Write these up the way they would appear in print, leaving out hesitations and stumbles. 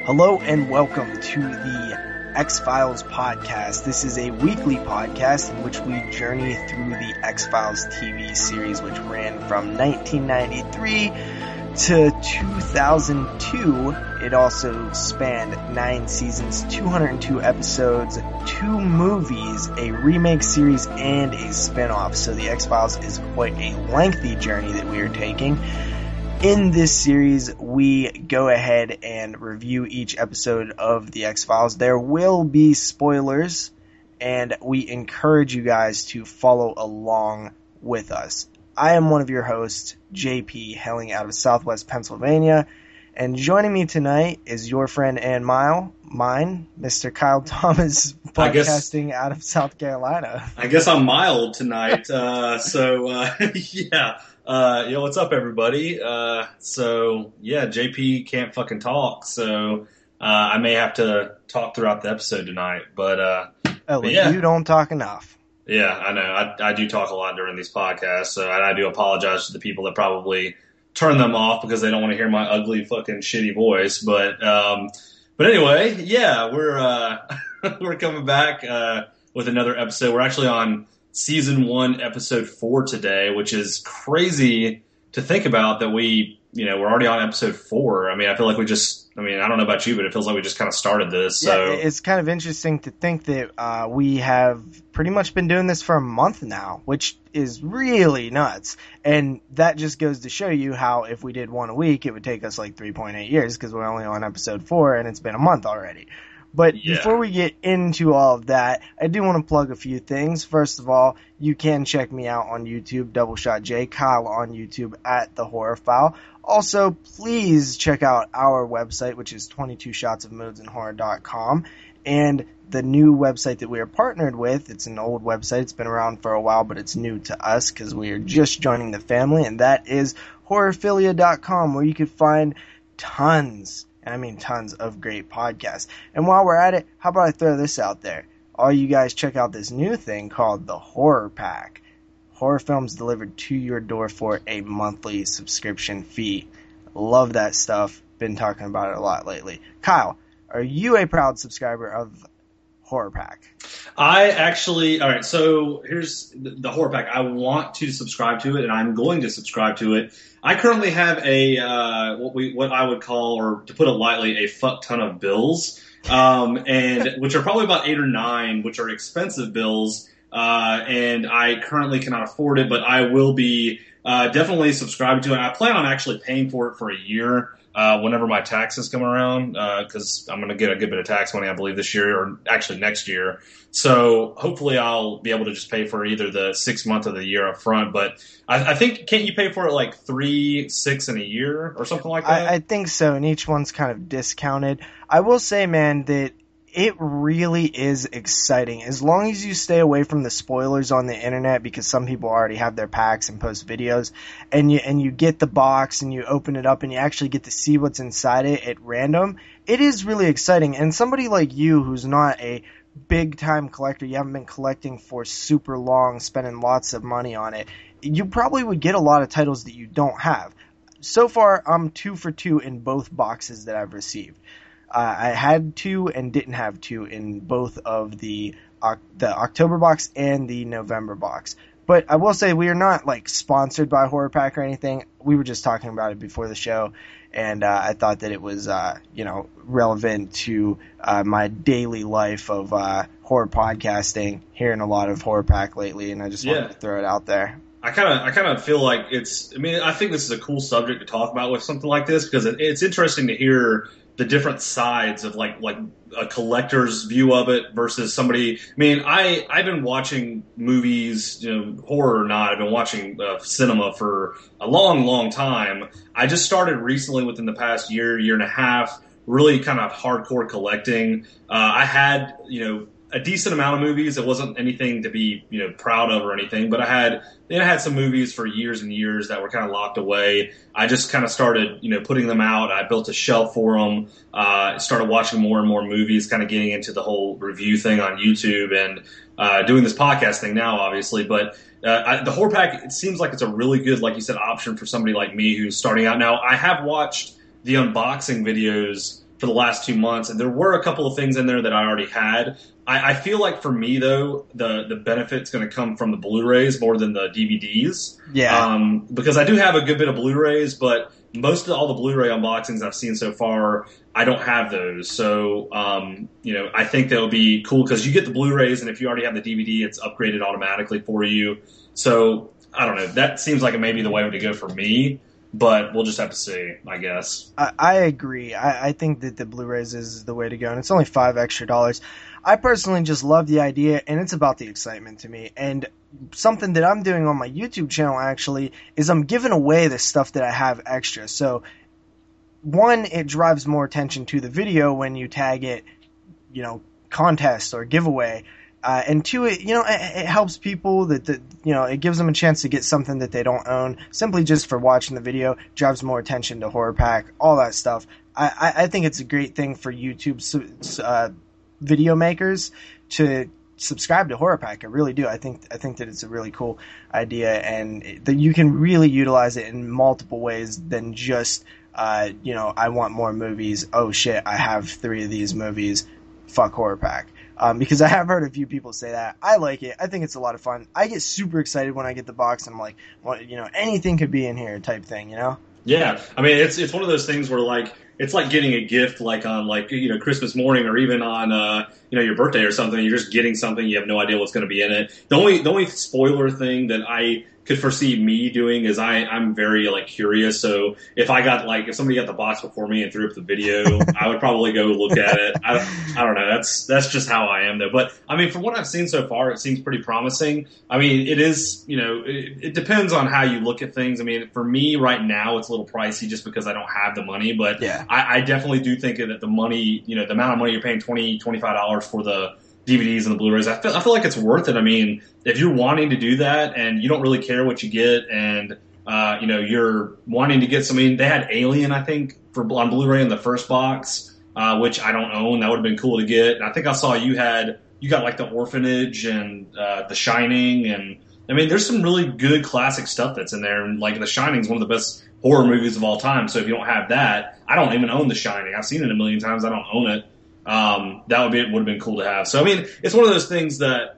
Hello and welcome to the X-Files podcast. This is a weekly podcast in which we journey through the X-Files TV series, which ran from 1993 to 2002. It also spanned 9 seasons, 202 episodes, 2 movies, a remake series, and a spin-off. So the X-Files is quite a lengthy journey that we are taking. In this series, we go ahead and review each episode of The X-Files. There will be spoilers, and we encourage you guys to follow along with us. I am one of your hosts, JP, hailing out of Southwest Pennsylvania, and joining me tonight is your friend and mine, Mr. Kyle Thomas, podcasting out of South Carolina. I guess I'm mild tonight, yeah. What's up, everybody? JP can't fucking talk, so I may have to talk throughout the episode tonight. You don't talk enough. Yeah, I know. I do talk a lot during these podcasts, and I do apologize to the people that probably turn them off because they don't want to hear my ugly fucking shitty voice. But anyway, yeah, we're coming back with another episode. We're actually on Season 1, Episode 4 today, which is crazy to think about that we're already on Episode 4. I mean, I feel like I don't know about you, but it feels like we just kind of started this. So. Yeah, it's kind of interesting to think that we have pretty much been doing this for a month now, which is really nuts. And that just goes to show you how if we did one a week, it would take us like 3.8 years because we're only on Episode 4 and it's been a month already. But before we get into all of that, I do want to plug a few things. First of all, you can check me out on YouTube, Double Shot J, Kyle on YouTube at The Horror File. Also, please check out our website, which is 22shotsofmoodsinhorror.com. And the new website that we are partnered with, it's an old website. It's been around for a while, but it's new to us because we are just joining the family. And that is horrorphilia.com, where you can find tons of great podcasts. And while we're at it, how about I throw this out there? All you guys check out this new thing called the Horror Pack. Horror films delivered to your door for a monthly subscription fee. Love that stuff. Been talking about it a lot lately. Kyle, are you a proud subscriber of Horror Pack? Alright, so here's the Horror Pack. I want to subscribe to it, and I'm going to subscribe to it. I currently have what I would call, or to put it lightly, a fuck ton of bills, and which are probably about 8 or 9, which are expensive bills, and I currently cannot afford it, but I will be definitely subscribing to it. I plan on actually paying for it for a year. Whenever my taxes come around, because I'm going to get a good bit of tax money, I believe, this year, or actually next year. So hopefully I'll be able to just pay for either the 6 month or the year up front. But I think, can't you pay for it like 3, 6 in a year or something like that? I think so, and each one's kind of discounted. I will say, man, that it really is exciting. As long as you stay away from the spoilers on the internet, because some people already have their packs and post videos, and you get the box and you open it up and you actually get to see what's inside it at random, it is really exciting. And somebody like you who's not a big time collector, you haven't been collecting for super long, spending lots of money on it, you probably would get a lot of titles that you don't have. So far, I'm 2 for 2 in both boxes that I've received. I had 2 and didn't have 2 in both of the October box and the November box. But I will say we are not like sponsored by Horror Pack or anything. We were just talking about it before the show, and I thought that it was relevant to my daily life of horror podcasting, hearing a lot of Horror Pack lately, and I just wanted to throw it out there. I kind of feel like I think this is a cool subject to talk about with something like this, because it's interesting to hear the different sides of like a collector's view of it versus somebody. I mean, I've been watching movies, horror or not, I've been watching cinema for a long time. I just started recently, within the past year and a half, really kind of hardcore collecting. I had, a decent amount of movies. It wasn't anything to be, proud of or anything, but I had some movies for years and years that were kind of locked away. I just kind of started, putting them out. I built a shelf for them, started watching more and more movies, kind of getting into the whole review thing on YouTube and doing this podcast thing now, obviously. But the Horror Pack, it seems like it's a really good, like you said, option for somebody like me who's starting out. Now, I have watched the unboxing videos for the last 2 months, and there were a couple of things in there that I already had. I feel like for me though, the benefit's going to come from the Blu-rays more than the DVDs. Yeah. Because I do have a good bit of Blu-rays, but most of all the Blu-ray unboxings I've seen so far, I don't have those. So, I think that would be cool because you get the Blu-rays, and if you already have the DVD, it's upgraded automatically for you. So, I don't know. That seems like it may be the way to go for me, but we'll just have to see, I guess. I agree. I think that the Blu-rays is the way to go, and it's only $5 extra. I personally just love the idea, and it's about the excitement to me. And something that I'm doing on my YouTube channel actually is I'm giving away the stuff that I have extra. So, one, it drives more attention to the video when you tag it, contest or giveaway. And two, it helps people that it gives them a chance to get something that they don't own simply just for watching the video, drives more attention to Horror Pack, all that stuff. I think it's a great thing for YouTube video makers to subscribe to Horror Pack. I really do. I think that it's a really cool idea, and that you can really utilize it in multiple ways than just, I want more movies. Oh shit, I have 3 of these movies. Fuck Horror Pack. Because I have heard a few people say that. I like it. I think it's a lot of fun. I get super excited when I get the box, and I'm like, well, anything could be in here type thing, Yeah. I mean, it's one of those things where, like, it's like getting a gift, like on, like, Christmas morning, or even on, your birthday or something. You're just getting something. You have no idea what's going to be in it. The only spoiler thing that I could foresee me doing is I'm very, like, curious. So if if somebody got the box before me and threw up the video, I would probably go look at it. I don't know. That's just how I am though. But I mean, from what I've seen so far, it seems pretty promising. I mean, it is, it depends on how you look at things. I mean, for me right now, it's a little pricey just because I don't have the money, but yeah. I definitely do think that the money, the amount of money you're paying, $25 for the DVDs and the Blu-rays, I feel like it's worth it. I mean, if you're wanting to do that and you don't really care what you get, and you're wanting to get something, they had Alien, I think, on Blu-ray in the first box, which I don't own. That would have been cool to get. And I think I saw you got like The Orphanage and The Shining, and I mean, there's some really good classic stuff that's in there. And like The Shining is one of the best horror movies of all time. So if you don't have that, I don't even own The Shining. I've seen it a million times. I don't own it. That would have been cool to have. So I mean, it's one of those things that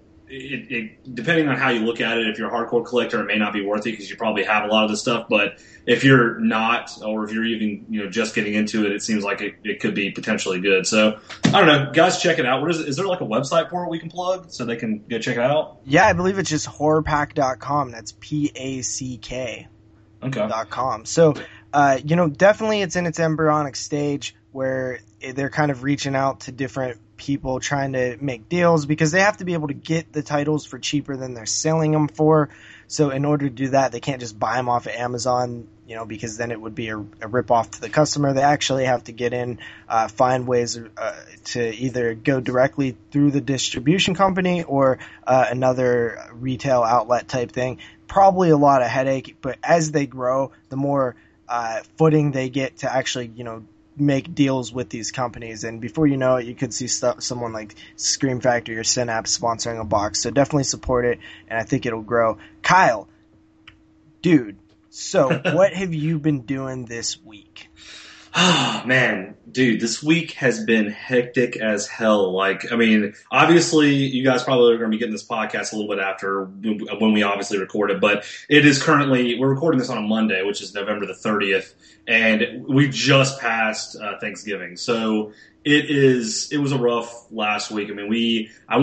it depending on how you look at it. If you're a hardcore collector, it may not be worth it because you probably have a lot of this stuff. But if you're not, or if you're even just getting into it, it seems like it could be potentially good. So I don't know, guys, check it out. What is there like a website for it we can plug so they can go check it out? Yeah, I believe it's just horrorpack.com. That's PACK. Okay. .com. So, definitely it's in its embryonic stage where they're kind of reaching out to different people trying to make deals because they have to be able to get the titles for cheaper than they're selling them for. So in order to do that, they can't just buy them off of Amazon, because then it would be a rip-off to the customer. They actually have to get in, find ways to either go directly through the distribution company or another retail outlet type thing. Probably a lot of headache, but as they grow, the more footing they get to actually, make deals with these companies. And before you know it, you could see someone like Scream Factory or Synapse sponsoring a box. So definitely support it, and I think it'll grow. Kyle, dude, so what have you been doing this week? Oh, man, dude, this week has been hectic as hell. Like, I mean, obviously, you guys probably are going to be getting this podcast a little bit after when we obviously record it, but it is currently, we're recording this on a Monday, which is November the 30th, and we just passed Thanksgiving. So it was a rough last week. I mean, I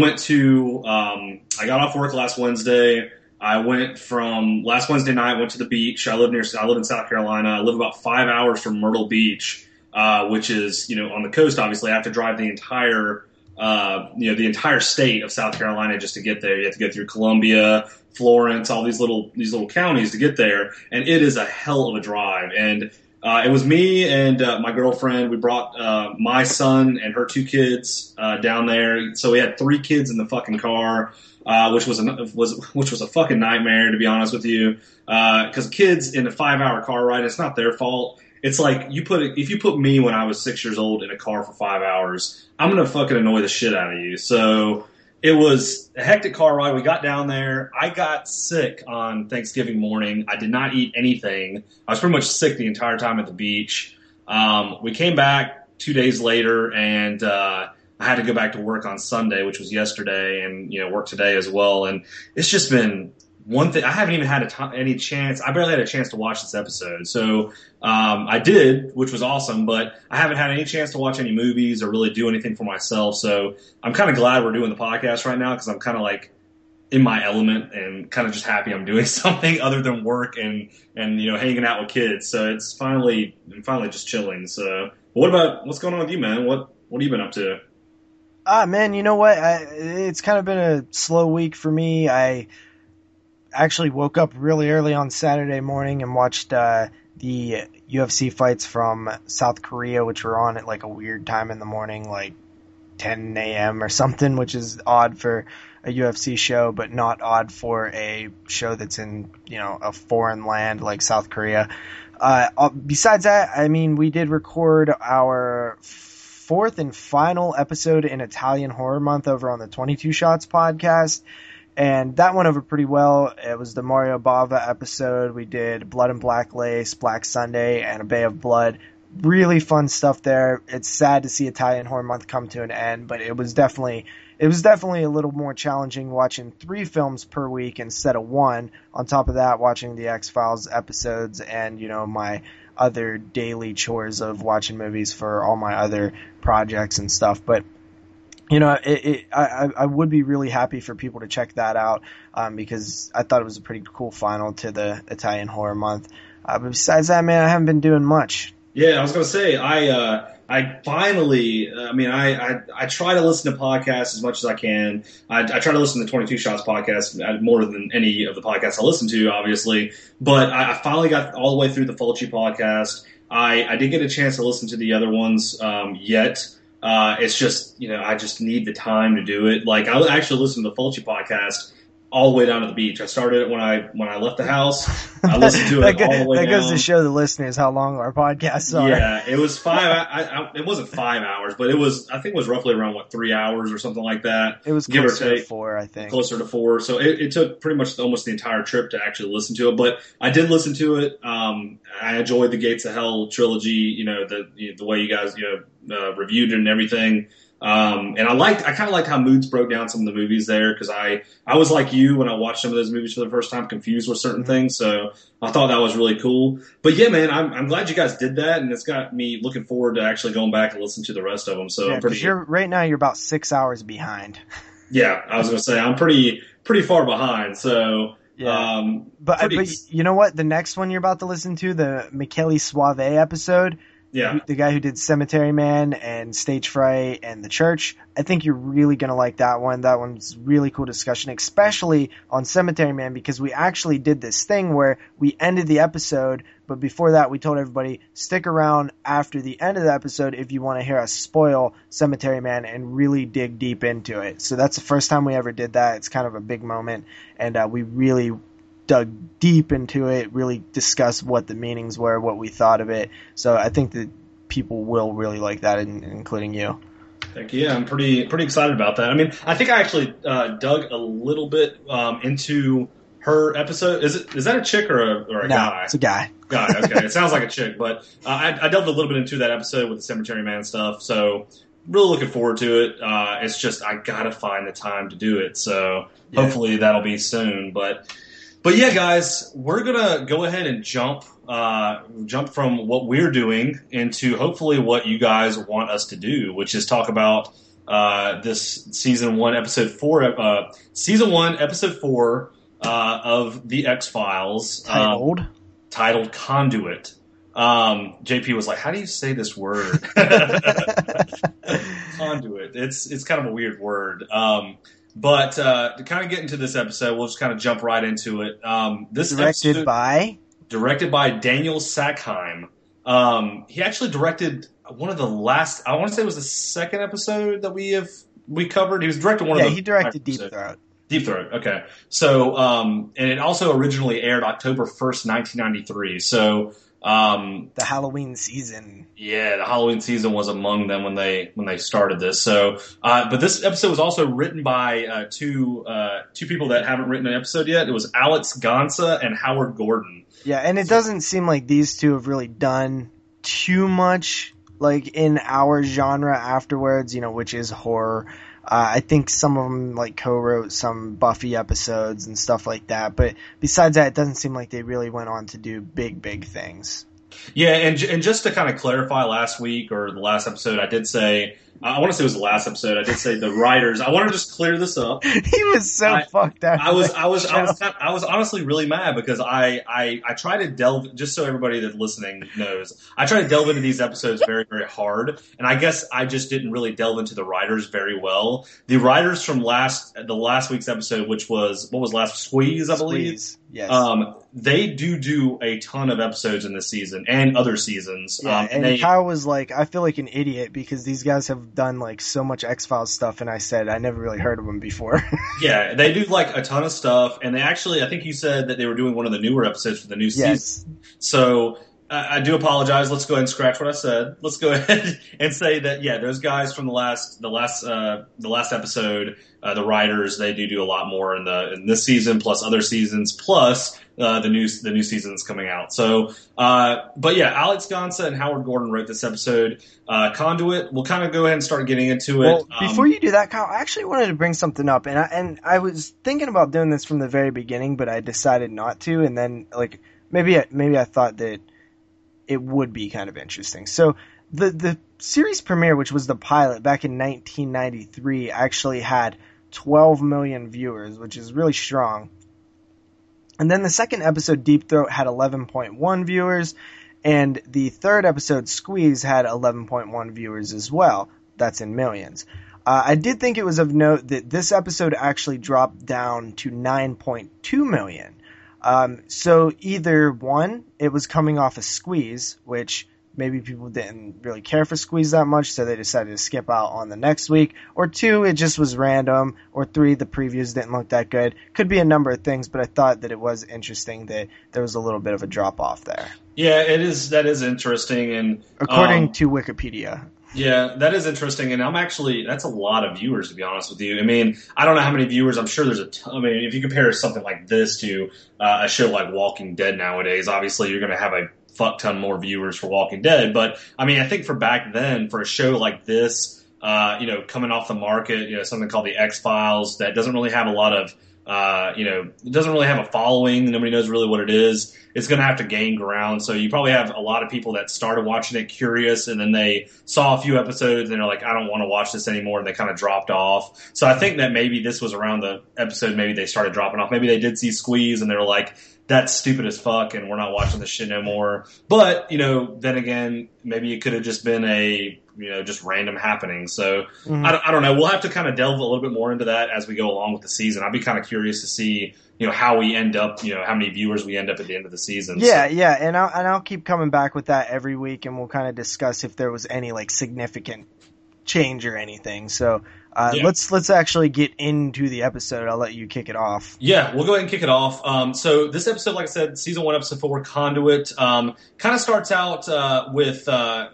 got off work last Wednesday. I went from last Wednesday night, went to the beach. I live in South Carolina. I live about 5 hours from Myrtle Beach, which is, on the coast, obviously. I have to drive the entire state of South Carolina just to get there. You have to go through Columbia, Florence, all these little counties to get there. And it is a hell of a drive. And it was me and my girlfriend. We brought my son and her 2 kids down there. So we had 3 kids in the fucking car. Which was a fucking nightmare, to be honest with you. Because kids in a 5-hour car ride, it's not their fault. It's like if you put me when I was 6 years old in a car for 5 hours, I'm gonna fucking annoy the shit out of you. So it was a hectic car ride. We got down there. I got sick on Thanksgiving morning. I did not eat anything. I was pretty much sick the entire time at the beach. We came back. 2 days later, and I had to go back to work on Sunday, which was yesterday, and work today as well. And it's just been one thing. I haven't even had any chance. I barely had a chance to watch this episode. So I did, which was awesome, but I haven't had any chance to watch any movies or really do anything for myself. So I'm kind of glad we're doing the podcast right now because I'm kind of like in my element and kind of just happy I'm doing something other than work and hanging out with kids. So I'm finally just chilling. So what's going on with you, man? What have you been up to? Man, you know what? It's kind of been a slow week for me. I actually woke up really early on Saturday morning and watched the UFC fights from South Korea, which were on at like a weird time in the morning, like 10 a.m. or something, which is odd for a UFC show, but not odd for a show that's in, a foreign land like South Korea. Besides that, I mean, we did record our fourth and final episode in Italian Horror Month over on the 22 Shots podcast. And that went over pretty well. It was the Mario Bava episode. We did Blood and Black Lace, Black Sunday, and A Bay of Blood. Really fun stuff there. It's sad to see Italian Horror Month come to an end, but it was definitely a little more challenging watching 3 films per week instead of 1. On top of that, watching the X-Files episodes and, my other daily chores of watching movies for all my other projects and stuff. But I would be really happy for people to check that out because I thought it was a pretty cool final to the Italian Horror Month. But besides that, man, I haven't been doing much. Yeah, I was going to say, I finally, I try to listen to podcasts as much as I can. I try to listen to 22 Shots podcast more than any of the podcasts I listen to, obviously. But I finally got all the way through the Fulci podcast. I didn't get a chance to listen to the other ones yet. It's just, I just need the time to do it. Like, I actually listened to the Fulci podcast all the way down to the beach. I started it when I left the house. I listened to it all the way down. That goes to show the listeners how long our podcasts are. Yeah, it was 5. It wasn't 5 hours, but I think it was roughly around 3 hours or something like that. It was closer to 4, I think. Closer to 4. So it took pretty much almost the entire trip to actually listen to it. But I did listen to it. I enjoyed the Gates of Hell trilogy. The way you guys reviewed it and everything. And I kind of liked how Moods broke down some of the movies there because I was like you when I watched some of those movies for the first time, confused with certain things. So I thought that was really cool. But yeah, man, I'm glad you guys did that, and it's got me looking forward to actually going back and listen to the rest of them. So yeah, right now you're about 6 hours behind. Yeah, I was going to say I'm pretty far behind. So. Yeah. But you know what? The next one you're about to listen to, the Michele Soavi episode. Yeah. The guy who did Cemetery Man and Stage Fright and The Church. I think you're really going to like that one. That one's really cool discussion, especially on Cemetery Man, because we actually did this thing where we ended the episode, but before that we told everybody, stick around after the end of the episode if you want to hear us spoil Cemetery Man and really dig deep into it. So that's the first time we ever did that. It's kind of a big moment, and we really dug deep into it, really discussed what the meanings were, what we thought of it. So I think that people will really like that, including you. Heck yeah, I'm pretty excited about that. I mean, I think I actually dug a little bit into her episode. Is that a chick or a guy? No, it's a guy. Guy, okay. It sounds like a chick, but I delved a little bit into that episode with the Cemetery Man stuff, so really looking forward to it. It's just I gotta find the time to do it, so hopefully that'll be soon. But yeah, guys, we're gonna go ahead and jump from what we're doing into hopefully what you guys want us to do, which is talk about this season 1, episode 4 of the X-Files, titled Conduit. JP was like, "How do you say this word?" Conduit. It's kind of a weird word. But to kind of get into this episode, we'll just kind of jump right into it. This directed by Daniel Sackheim. He actually directed one of the last. I want to say it was the second episode that we covered. He was directing one of the. Yeah, he directed Deep Throat. Deep Throat. Okay, so and it also originally aired October 1st, 1993. So. The Halloween season. Yeah, the Halloween season was among them when they started this. So, but this episode was also written by two people that haven't written an episode yet. It was Alex Gonsa and Howard Gordon. Yeah, and it doesn't seem like these two have really done too much like in our genre afterwards, you know, which is horror. I think some of them like co-wrote some Buffy episodes and stuff like that. But besides that, it doesn't seem like they really went on to do big things. Yeah, and just to kind of clarify, last week or the last episode, I did say, I want to say it was the last episode, I did say the writers. I want to just clear this up. He was so fucked up. I was honestly really mad because I try to delve, just so everybody that's listening knows, I try to delve into these episodes very, very hard, and I guess I just didn't really delve into the writers very well. The writers from the last week's episode, which was, what was last, Squeeze, I believe? Squeeze, yes. They do a ton of episodes in this season and other seasons. Yeah, and Kyle was like, I feel like an idiot because these guys have done like so much X-Files stuff, and I said I never really heard of them before. Yeah, they do like a ton of stuff, and they actually, I think you said that they were doing one of the newer episodes for the new season. So I do apologize. Let's go ahead and scratch what I said. Let's go ahead and say that, yeah, those guys from the last episode, the writers, they do a lot more in this season, plus other seasons, plus the new season that's coming out. So, but yeah, Alex Gonsa and Howard Gordon wrote this episode. Conduit, we'll kind of go ahead and start getting into it. Well, before you do that, Kyle, I actually wanted to bring something up, and I was thinking about doing this from the very beginning, but I decided not to, and then like maybe I thought that it would be kind of interesting. So the series premiere, which was the pilot back in 1993, actually had 12 million viewers, which is really strong. And then the second episode, Deep Throat, had 11.1 viewers, and the third episode, Squeeze, had 11.1 viewers as well. That's in millions. I did think it was of note that this episode actually dropped down to 9.2 million. So either one, it was coming off a Squeeze, which maybe people didn't really care for Squeeze that much, so they decided to skip out on the next week. Or two, it just was random. Or three, the previews didn't look that good. Could be a number of things, but I thought that it was interesting that there was a little bit of a drop off there. Yeah, that is interesting, and according to Wikipedia. Yeah, that is interesting, and that's a lot of viewers, to be honest with you. I mean, I don't know how many viewers, I'm sure there's a ton. I mean, if you compare something like this to a show like Walking Dead nowadays, obviously you're going to have a fuck ton more viewers for Walking Dead, but I mean, I think for back then, for a show like this, coming off the market, something called the X-Files that doesn't really have a lot of, it doesn't really have a following, nobody knows really what it is, it's going to have to gain ground. So you probably have a lot of people that started watching it curious, and then they saw a few episodes and they're like, I don't want to watch this anymore, and they kind of dropped off. So I think that maybe this was around the episode maybe they started dropping off. Maybe they did see Squeeze and they were like, that's stupid as fuck and we're not watching this shit no more. But, then again, maybe it could have just been just random happening. So I don't know. We'll have to kind of delve a little bit more into that as we go along with the season. I'd be kind of curious to see, how we end up, how many viewers we end up at the end of the season. Yeah, so. Yeah. And I'll keep coming back with that every week, and we'll kind of discuss if there was any like significant change or anything. So let's actually get into the episode. I'll let you kick it off. Yeah, we'll go ahead and kick it off. So this episode, like I said, season 1, episode 4, Conduit, kind of starts out with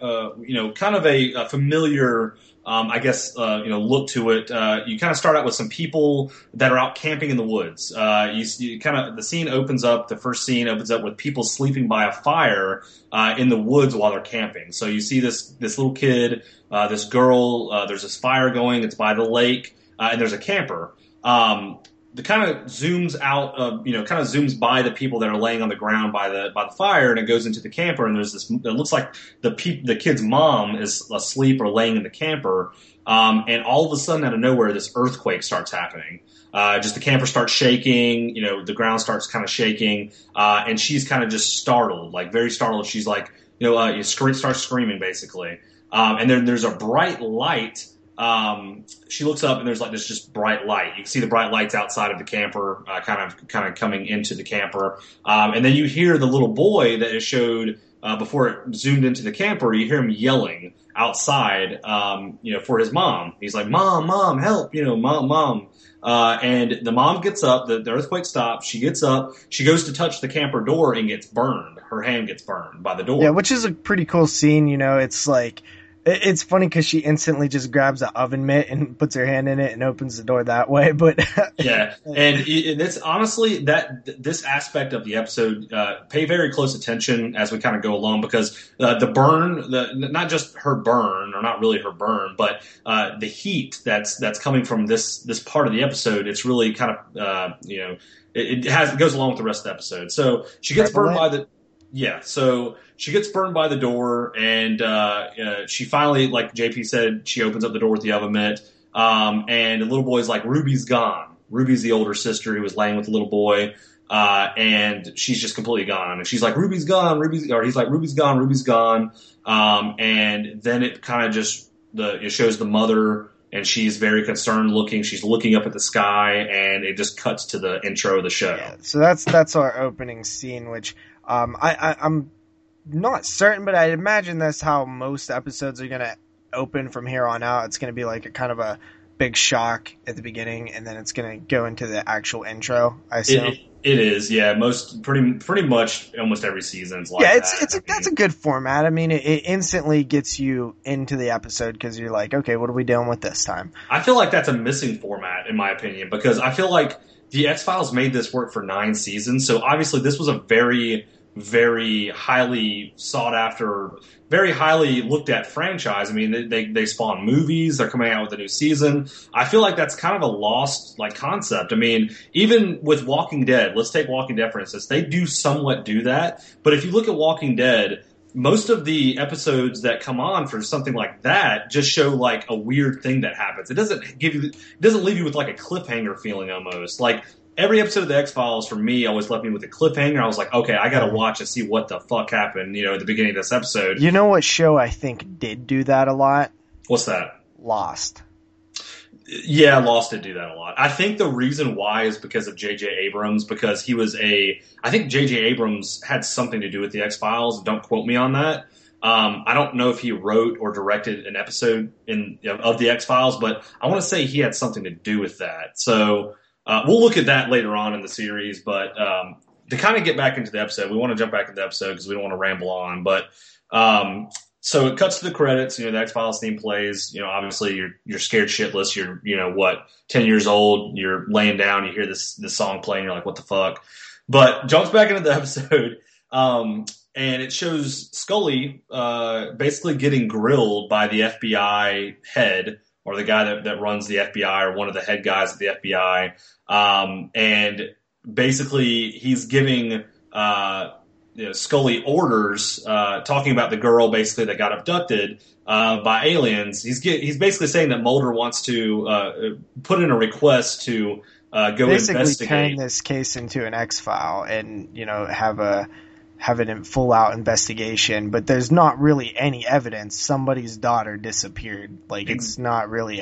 kind of a familiar look to it. You kind of start out with some people that are out camping in the woods. The scene opens up, the first scene opens up with people sleeping by a fire in the woods while they're camping. So you see this little kid, this girl, there's this fire going, it's by the lake, and there's a camper. The kind of zooms out, kind of zooms by the people that are laying on the ground by the fire, and it goes into the camper. And there's this. It looks like the kid's mom is asleep or laying in the camper. And all of a sudden, out of nowhere, this earthquake starts happening. Just the camper starts shaking. The ground starts kind of shaking, and she's kind of just startled, like very startled. She's like, starts screaming basically. And then there's a bright light. She looks up and there's like this just bright light. You can see the bright lights outside of the camper, kind of coming into the camper. And then you hear the little boy that it showed, before it zoomed into the camper, you hear him yelling outside, for his mom. He's like, Mom, help, Mom. And the mom gets up, the earthquake stops, she gets up, she goes to touch the camper door and gets burned. Her hand gets burned by the door. Yeah, which is a pretty cool scene, it's like, It's funny because she instantly just grabs an oven mitt and puts her hand in it and opens the door that way. But Yeah, and it's honestly that this aspect of the episode pay very close attention as we kind of go along because the burn, not just her burn or not really her burn, but the heat that's coming from this part of the episode, it's really kind of it goes along with the rest of the episode. So she gets burned by the. Yeah, so she gets burned by the door, and she finally, like JP said, she opens up the door with the oven mitt, and the little boy's like, Ruby's gone. Ruby's the older sister who was laying with the little boy, and she's just completely gone. And she's like, Ruby's gone, he's like, Ruby's gone, Ruby's gone. And then it kind of just, it shows the mother, and she's very concerned looking. She's looking up at the sky, and it just cuts to the intro of the show. Yeah, so that's our opening scene, which I'm not certain, but I imagine that's how most episodes are going to open from here on out. It's going to be like a kind of a big shock at the beginning, and then it's going to go into the actual intro, I assume. It is, yeah. Pretty much almost every season's like that. That's a good format. I mean, it instantly gets you into the episode because you're like, okay, what are we dealing with this time? I feel like that's a missing format, in my opinion, because I feel like the X-Files made this work for 9 seasons, so obviously this was a very, very highly sought after, very highly looked at franchise. I mean, they spawn movies. They're coming out with a new season. I feel like that's kind of a lost concept. I mean, even with Walking Dead, let's take Walking Dead for instance. They do somewhat do that, but if you look at Walking Dead, most of the episodes that come on for something like that just show like a weird thing that happens. It doesn't leave you with like a cliffhanger feeling almost. Like every episode of the X-Files for me always left me with a cliffhanger. I was like, okay, I gotta watch and see what the fuck happened, at the beginning of this episode. You know what show I think did do that a lot? What's that? Lost. Yeah, Lost did do that a lot. I think the reason why is because of J.J. Abrams, because I think J.J. Abrams had something to do with the X-Files. Don't quote me on that. I don't know if he wrote or directed an episode of the X-Files, but I want to say he had something to do with that. So we'll look at that later on in the series. But to kind of get back into the episode, we want to jump back into the episode because we don't want to ramble on. But so it cuts to the credits. The X-Files theme plays. Obviously you're scared shitless. You're 10 years old. You're laying down. You hear this song playing. You're like, what the fuck? But jumps back into the episode. And it shows Scully basically getting grilled by the FBI head, or the guy that runs the FBI, or one of the head guys at the FBI. And basically he's giving Scully orders, talking about the girl basically that got abducted by aliens. He's basically saying that Mulder wants to put in a request to go basically investigate. turn this case into an X-File and have it in full out investigation, but there's not really any evidence. Somebody's daughter disappeared. It's not really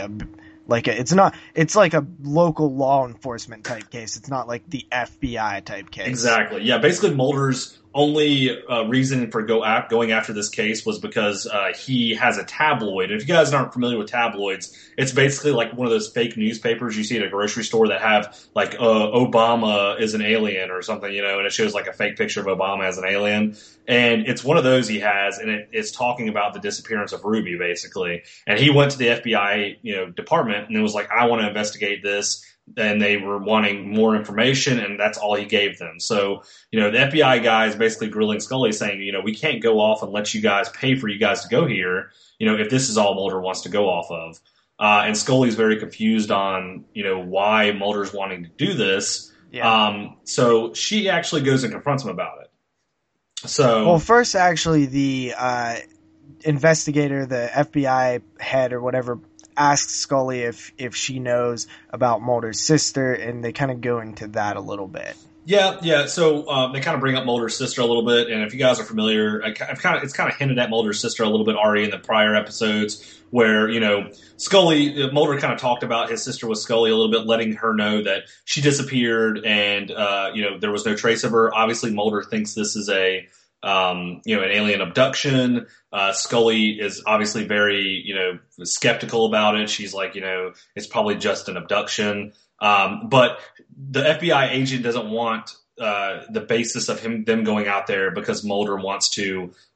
it's like a local law enforcement type case. It's not like the FBI type case. Exactly. Yeah. Basically, Mulder's only reason for going after this case was because he has a tabloid. And if you guys aren't familiar with tabloids, it's basically like one of those fake newspapers you see at a grocery store that have like Obama is an alien or something, and it shows like a fake picture of Obama as an alien. And it's one of those he has, and it's talking about the disappearance of Ruby, basically. And he went to the FBI, department, and it was like, I want to investigate this. And they were wanting more information, and that's all he gave them. So, the FBI guy is basically grilling Scully, saying, we can't go off and let you guys pay for you guys to go here, if this is all Mulder wants to go off of. And Scully's very confused on, why Mulder's wanting to do this. Yeah. So she actually goes and confronts him about it. Well, first, actually, the investigator, the FBI head or whatever, asks Scully if she knows about Mulder's sister, and they kind of go into that a little bit. Yeah. So they kind of bring up Mulder's sister a little bit, and if you guys are familiar, it's kind of hinted at Mulder's sister a little bit already in the prior episodes, where Mulder kind of talked about his sister with Scully a little bit, letting her know that she disappeared, and there was no trace of her. Obviously, Mulder thinks this is an alien abduction. Scully is obviously very, skeptical about it. She's like, it's probably just an abduction. But the FBI agent doesn't want the basis of them going out there because Mulder wants to,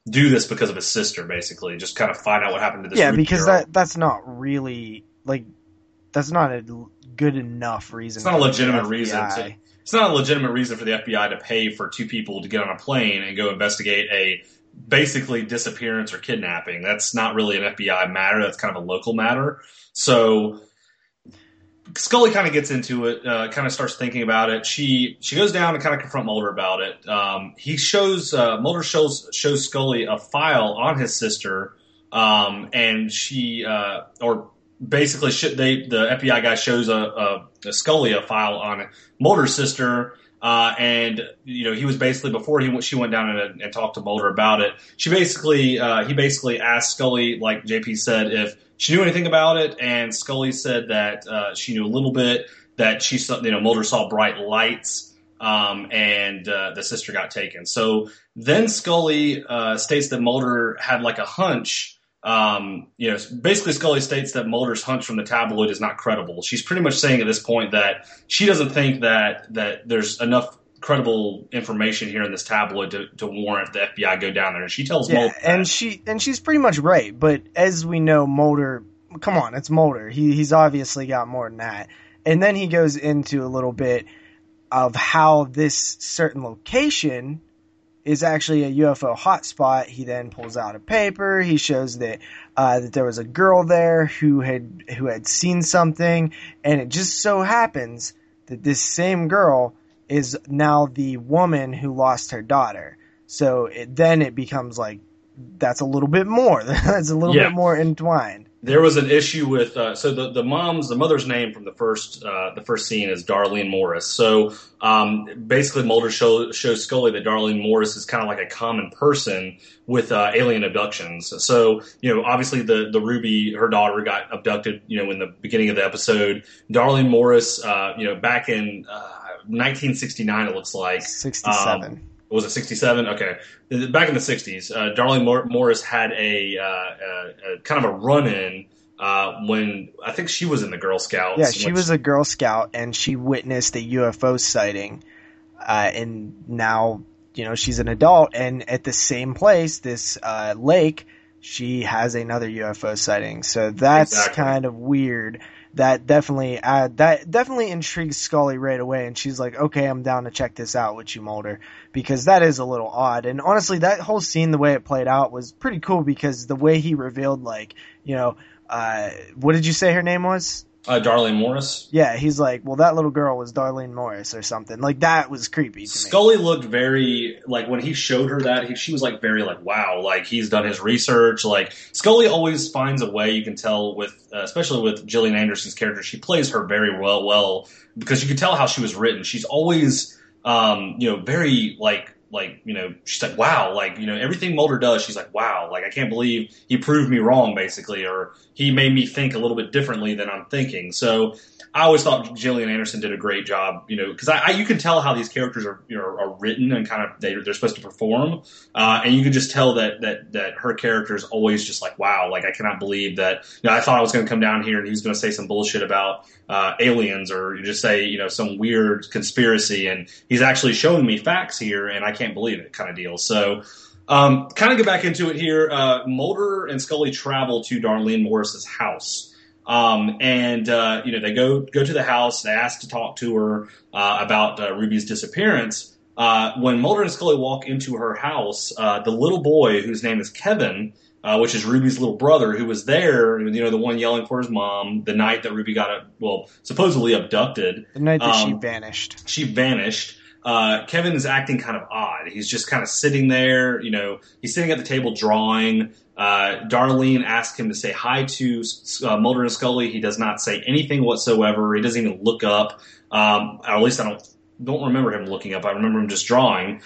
do this because of his sister, basically. Just kind of find out what happened to this Yeah, Ruby because girl. that's not really, like, that's not a good enough reason. It's not a for the legitimate reason. FBI. It's not a legitimate reason for the FBI to pay for two people to get on a plane and go investigate a basically disappearance or kidnapping. That's not really an FBI matter. That's kind of a local matter. So Scully kind of gets into it, kind of starts thinking about it. She goes down to kind of confront Mulder about it. Mulder shows Scully a file on his sister, and or basically the FBI guy shows a Scully a file on Mulder's sister. And he was basically before she went down and talked to Mulder about it. He basically asked Scully, like JP said, if she knew anything about it, and Scully said that she knew a little bit. That she saw, Mulder saw bright lights, and the sister got taken. So then Scully states that Mulder had like a hunch. Basically Scully states that Mulder's hunch from the tabloid is not credible. She's pretty much saying at this point that she doesn't think that there's enough credible information here in this tabloid to warrant the FBI go down there. And she tells Mulder that. and she's pretty much right. But as we know, Mulder, come on, it's Mulder. He's obviously got more than that. And then he goes into a little bit of how this certain location is actually a UFO hotspot. He then pulls out a paper. He shows that there was a girl there who had seen something, and it just so happens that this same girl is now the woman who lost her daughter. So then it becomes like that's a little bit more. That's a little bit more entwined. There was an issue with so the mother's name from the first scene is Darlene Morris. So basically Mulder shows Scully that Darlene Morris is kind of like a common person with alien abductions. So obviously the Ruby, her daughter, got abducted in the beginning of the episode. Darlene Morris back in 1969 it looks like 67. Was it 67? Okay. Back in the 60s, Darlene Morris had a kind of a run-in when I think she was in the Girl Scouts. Yeah, she was a Girl Scout, and she witnessed a UFO sighting. And now, she's an adult, and at the same place, this lake, she has another UFO sighting. So that's kind of weird. That definitely intrigues Scully right away, and she's like, okay, I'm down to check this out with you, Mulder, because that is a little odd. And honestly, that whole scene, the way it played out, was pretty cool, because the way he revealed, what did you say her name was? Darlene Morris. Yeah, he's like, well, that little girl was Darlene Morris or something. Like, that was creepy to me. Scully looked very, like, when he showed her that, she was, like, very, like, wow, like, he's done his research. Like, Scully always finds a way, you can tell with, especially with Gillian Anderson's character, she plays her very well, because you can tell how she was written. She's always, very, she's like, wow, everything Mulder does, she's like, wow, I can't believe he proved me wrong, basically, or he made me think a little bit differently than I'm thinking. So I always thought Gillian Anderson did a great job, because you can tell how these characters are written and kind of they're supposed to perform, and you can just tell that her character is always just like, wow, I cannot believe that. I thought I was going to come down here and he was going to say some bullshit about aliens or just say some weird conspiracy, and he's actually showing me facts here, and I can't believe it, kind of deal. So. Kind of get back into it here. Mulder and Scully travel to Darlene Morris's house. They go to the house. They ask to talk to her about Ruby's disappearance. When Mulder and Scully walk into her house, the little boy, whose name is Kevin, which is Ruby's little brother, who was there, the one yelling for his mom, the night that Ruby got, supposedly abducted. The night that she vanished. She vanished. Kevin is acting kind of odd. He's just kind of sitting there, he's sitting at the table drawing. Darlene asks him to say hi to Mulder and Scully. He does not say anything whatsoever. He doesn't even look up. Or at least I don't remember him looking up. I remember him just drawing.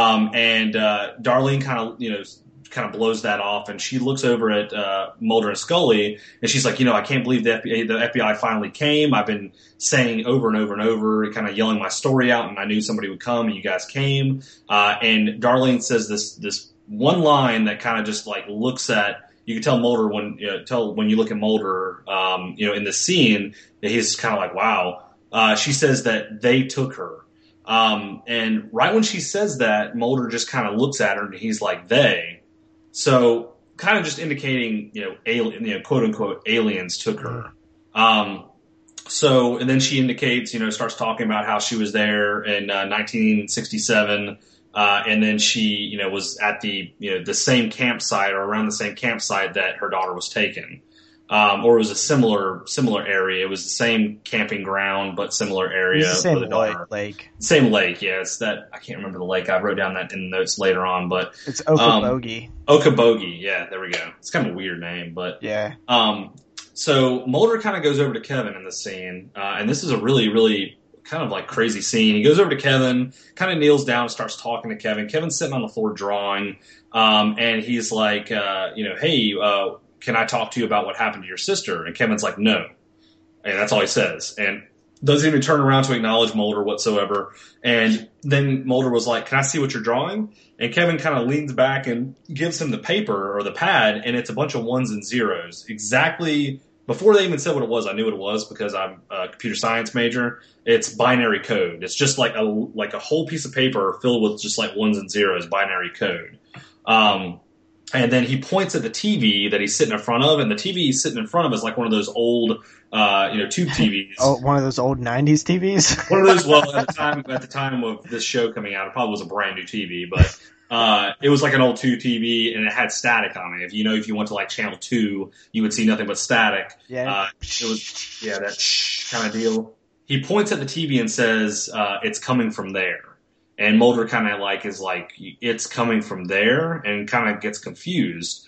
Darlene kind of blows that off, and she looks over at Mulder and Scully, and she's like, I can't believe the FBI finally came. I've been saying over and over and over, kind of yelling my story out, and I knew somebody would come, and you guys came. And Darlene says this one line that kind of just looks at. You can tell Mulder when you look at Mulder, in the scene, that he's kind of like, wow. She says that they took her. And right when she says that, Mulder just kind of looks at her, and he's like, they. So kind of just indicating, quote unquote aliens took her. And then she indicates, starts talking about how she was there in 1967. And then she, was at the same campsite or around the same campsite that her daughter was taken. Or it was a similar area. It was the same camping ground, but similar area. It's the same for the daughter. lake. Same lake, yeah. It's that, I can't remember the lake. I wrote down that in the notes later on, but. It's Okoboji. Okoboji, yeah, there we go. It's kind of a weird name, but. Yeah. So Mulder kind of goes over to Kevin in this scene, and this is a really, really kind of like crazy scene. He goes over to Kevin, kind of kneels down and starts talking to Kevin. Kevin's sitting on the floor drawing, and he's like, hey, can I talk to you about what happened to your sister? And Kevin's like, no. And that's all he says. And doesn't even turn around to acknowledge Mulder whatsoever. And then Mulder was like, can I see what you're drawing? And Kevin kind of leans back and gives him the paper or the pad, and it's a bunch of ones and zeros. Exactly before they even said what it was, I knew what it was because I'm a computer science major. It's binary code. It's just like a whole piece of paper filled with just like ones and zeros, binary code. And then he points at the TV that he's sitting in front of, and the TV he's sitting in front of is like one of those old, tube TVs. Oh, one of those old '90s TVs. One of those. Well, at the time of this show coming out, it probably was a brand new TV, but it was like an old tube TV, and it had static on it. If you went to like channel 2, you would see nothing but static. Yeah. It was that kind of deal. He points at the TV and says, "It's coming from there." And Mulder kind of is like, it's coming from there, and kind of gets confused.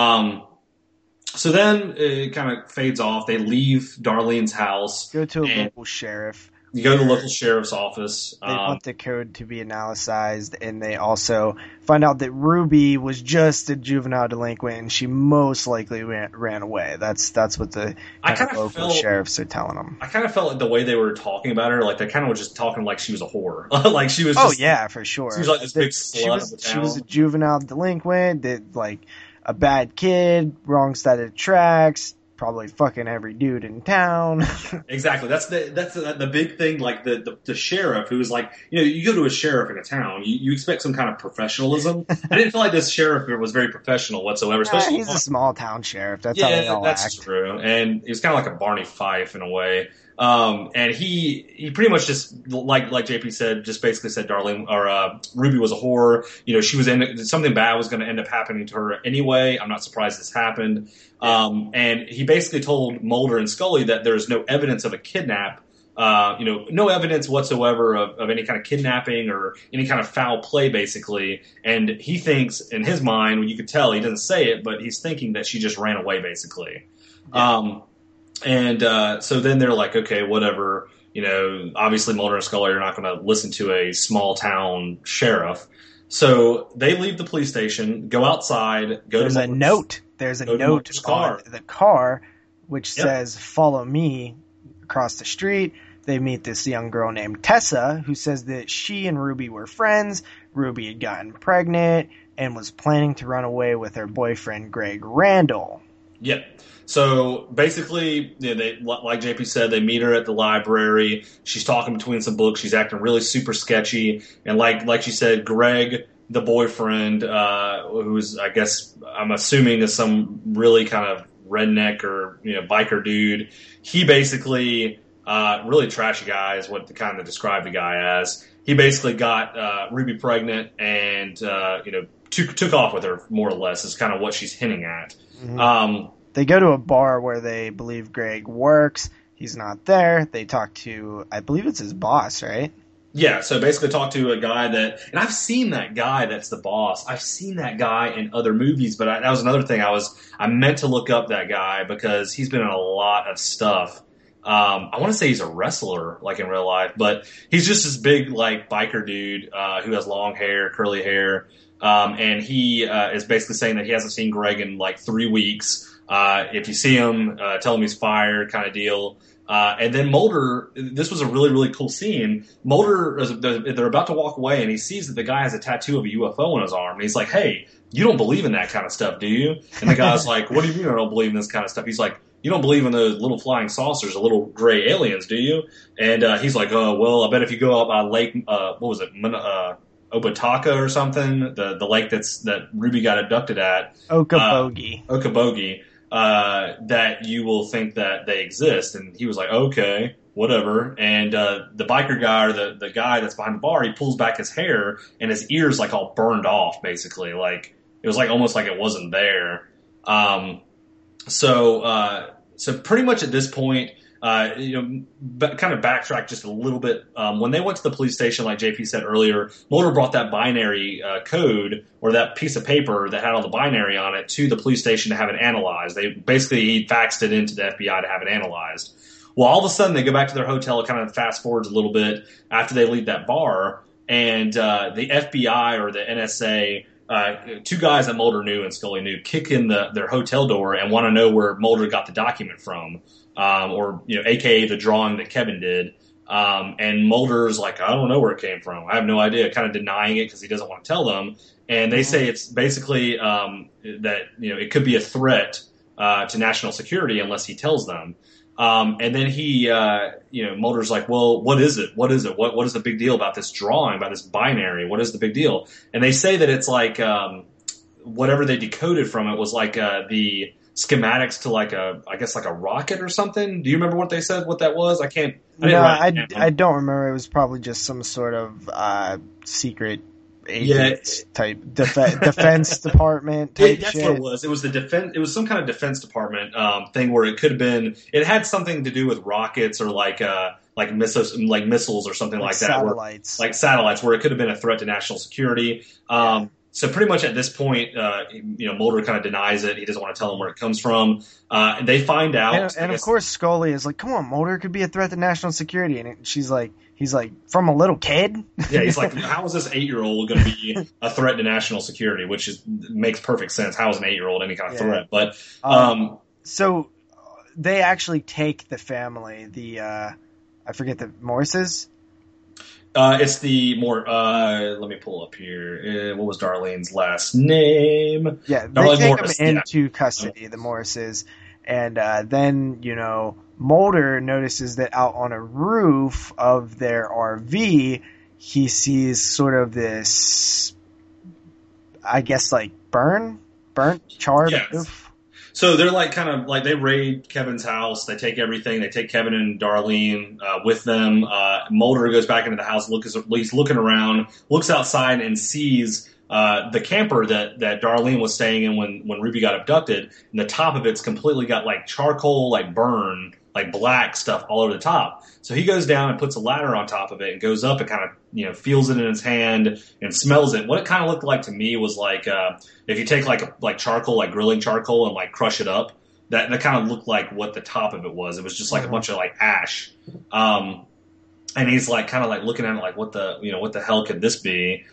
So then it kind of fades off. They leave Darlene's house. Go to a local sheriff. You go to the local sheriff's office. They want the code to be analyzed, and they also find out that Ruby was just a juvenile delinquent, and she most likely ran away. That's what the local sheriffs are telling them. I kind of felt like the way they were talking about her, like they kind of were just talking like she was a whore. Like she was. Oh yeah, for sure. She was like this big slut. She was a juvenile delinquent. That like a bad kid, wrong side of the tracks. Probably fucking every dude in town. Exactly. That's the big thing. Like the sheriff who was like, you go to a sheriff in a town, you expect some kind of professionalism. I didn't feel like this sheriff was very professional whatsoever. Especially he's a small town sheriff. That's how they all that's act. True. And he was kind of like a Barney Fife in a way. And he pretty much just like JP said, just basically said Darlene or Ruby was a whore. She was something bad was going to end up happening to her anyway. I'm not surprised this happened. And he basically told Mulder and Scully that there's no evidence of a kidnap. No evidence whatsoever of any kind of kidnapping or any kind of foul play, basically. And he thinks, in his mind, you could tell he doesn't say it, but he's thinking that she just ran away, basically. Yeah. So then they're like, okay, whatever. Obviously Mulder and Scully are not going to listen to a small town sheriff. So they leave the police station, go outside, There's a note on the car, which says, "Follow me," across the street. They meet this young girl named Tessa, who says that she and Ruby were friends. Ruby had gotten pregnant and was planning to run away with her boyfriend, Greg Randall. Yep. So basically, they, like JP said, they meet her at the library. She's talking between some books. She's acting really super sketchy. And like she said, Greg, the boyfriend, who's, I guess, I'm assuming is some really kind of redneck or biker dude. He basically, really trashy guy is what to kind of describe the guy as. He basically got Ruby pregnant and took off with her, more or less, is kind of what she's hinting at. Mm-hmm. They go to a bar where they believe Greg works. He's not there. They talk to, I believe it's his boss, right? Yeah, so basically talk to a guy that, and I've seen that guy that's the boss. I've seen that guy in other movies, but that was another thing I meant to look up that guy because he's been in a lot of stuff. I want to say he's a wrestler, like in real life, but he's just this big, like, biker dude, who has long hair, curly hair. And he, is basically saying that he hasn't seen Greg in like 3 weeks. If you see him, tell him he's fired, kind of deal. And then Mulder, this was a really, really cool scene. Mulder, they're about to walk away, and he sees that the guy has a tattoo of a UFO on his arm. And he's like, "Hey, you don't believe in that kind of stuff, do you?" And the guy's like, "What do you mean I don't believe in this kind of stuff?" He's like, "You don't believe in those little flying saucers, the little gray aliens, do you?" And he's like, "Oh, well, I bet if you go out by Lake, what was it, Obataka or something, the lake that Ruby got abducted at, Okoboji, that you will think that they exist. And he was like, okay, whatever. And the biker guy, or the guy that's behind the bar, he pulls back his hair, and his ears like all burned off, basically. Like it was like almost like it wasn't there. So pretty much at this point, kind of backtrack just a little bit. When they went to the police station, like JP said earlier, Mulder brought that binary code, or that piece of paper that had all the binary on it, to the police station to have it analyzed. He faxed it into the FBI to have it analyzed. Well, all of a sudden they go back to their hotel. It kind of fast forwards a little bit after they leave that bar, and the FBI or the NSA, two guys that Mulder knew and Scully knew, kick in their hotel door and want to know where Mulder got the document from, AKA the drawing that Kevin did. And Mulder's like, I don't know where it came from. I have no idea, kind of denying it because he doesn't want to tell them. And they say it's basically that it could be a threat to national security unless he tells them. And then he, Mulder's like, well, what is it? What is it? What is the big deal about this drawing, about this binary? What is the big deal? And they say that it's like, whatever they decoded from it was like, the schematics to like I guess like a rocket or something. Do you remember what they said, what that was? I don't remember. It was probably just some sort of, secret agent type defense department type that's shit. What it was. It was it was some kind of Defense Department thing where it could have been. It had something to do with rockets or like missiles or something like that. Satellites, where it could have been a threat to national security. So pretty much at this point, Mulder kind of denies it. He doesn't want to tell them where it comes from. And they find out, and of course Scully is like, "Come on, Mulder, could be a threat to national security." And he's like, "From a little kid." Yeah, he's like, "How is this 8-year-old going to be a threat to national security?" Which makes perfect sense. How is an 8-year-old any kind of threat? But so they actually take the family. I forget the Morrises. It's the more. Let me pull up here. What was Darlene's last name? Yeah, they take Morris, them into custody, the Morrises, and then Mulder notices that out on a roof of their RV, he sees sort of this, I guess, like burnt, charred roof. So they're like kind of like they raid Kevin's house. They take everything. They take Kevin and Darlene with them. Mulder goes back into the house. He's looking around, looks outside, and sees the camper that Darlene was staying in when Ruby got abducted. And the top of it's completely got like charcoal, like burn, like black stuff all over the top. So he goes down and puts a ladder on top of it and goes up and kind of feels it in his hand and smells it. What it kind of looked like to me was like if you take like charcoal, like grilling charcoal, and like crush it up. That kind of looked like what the top of it was. It was just like a bunch of like ash. And he's like kind of like looking at it like what the hell could this be?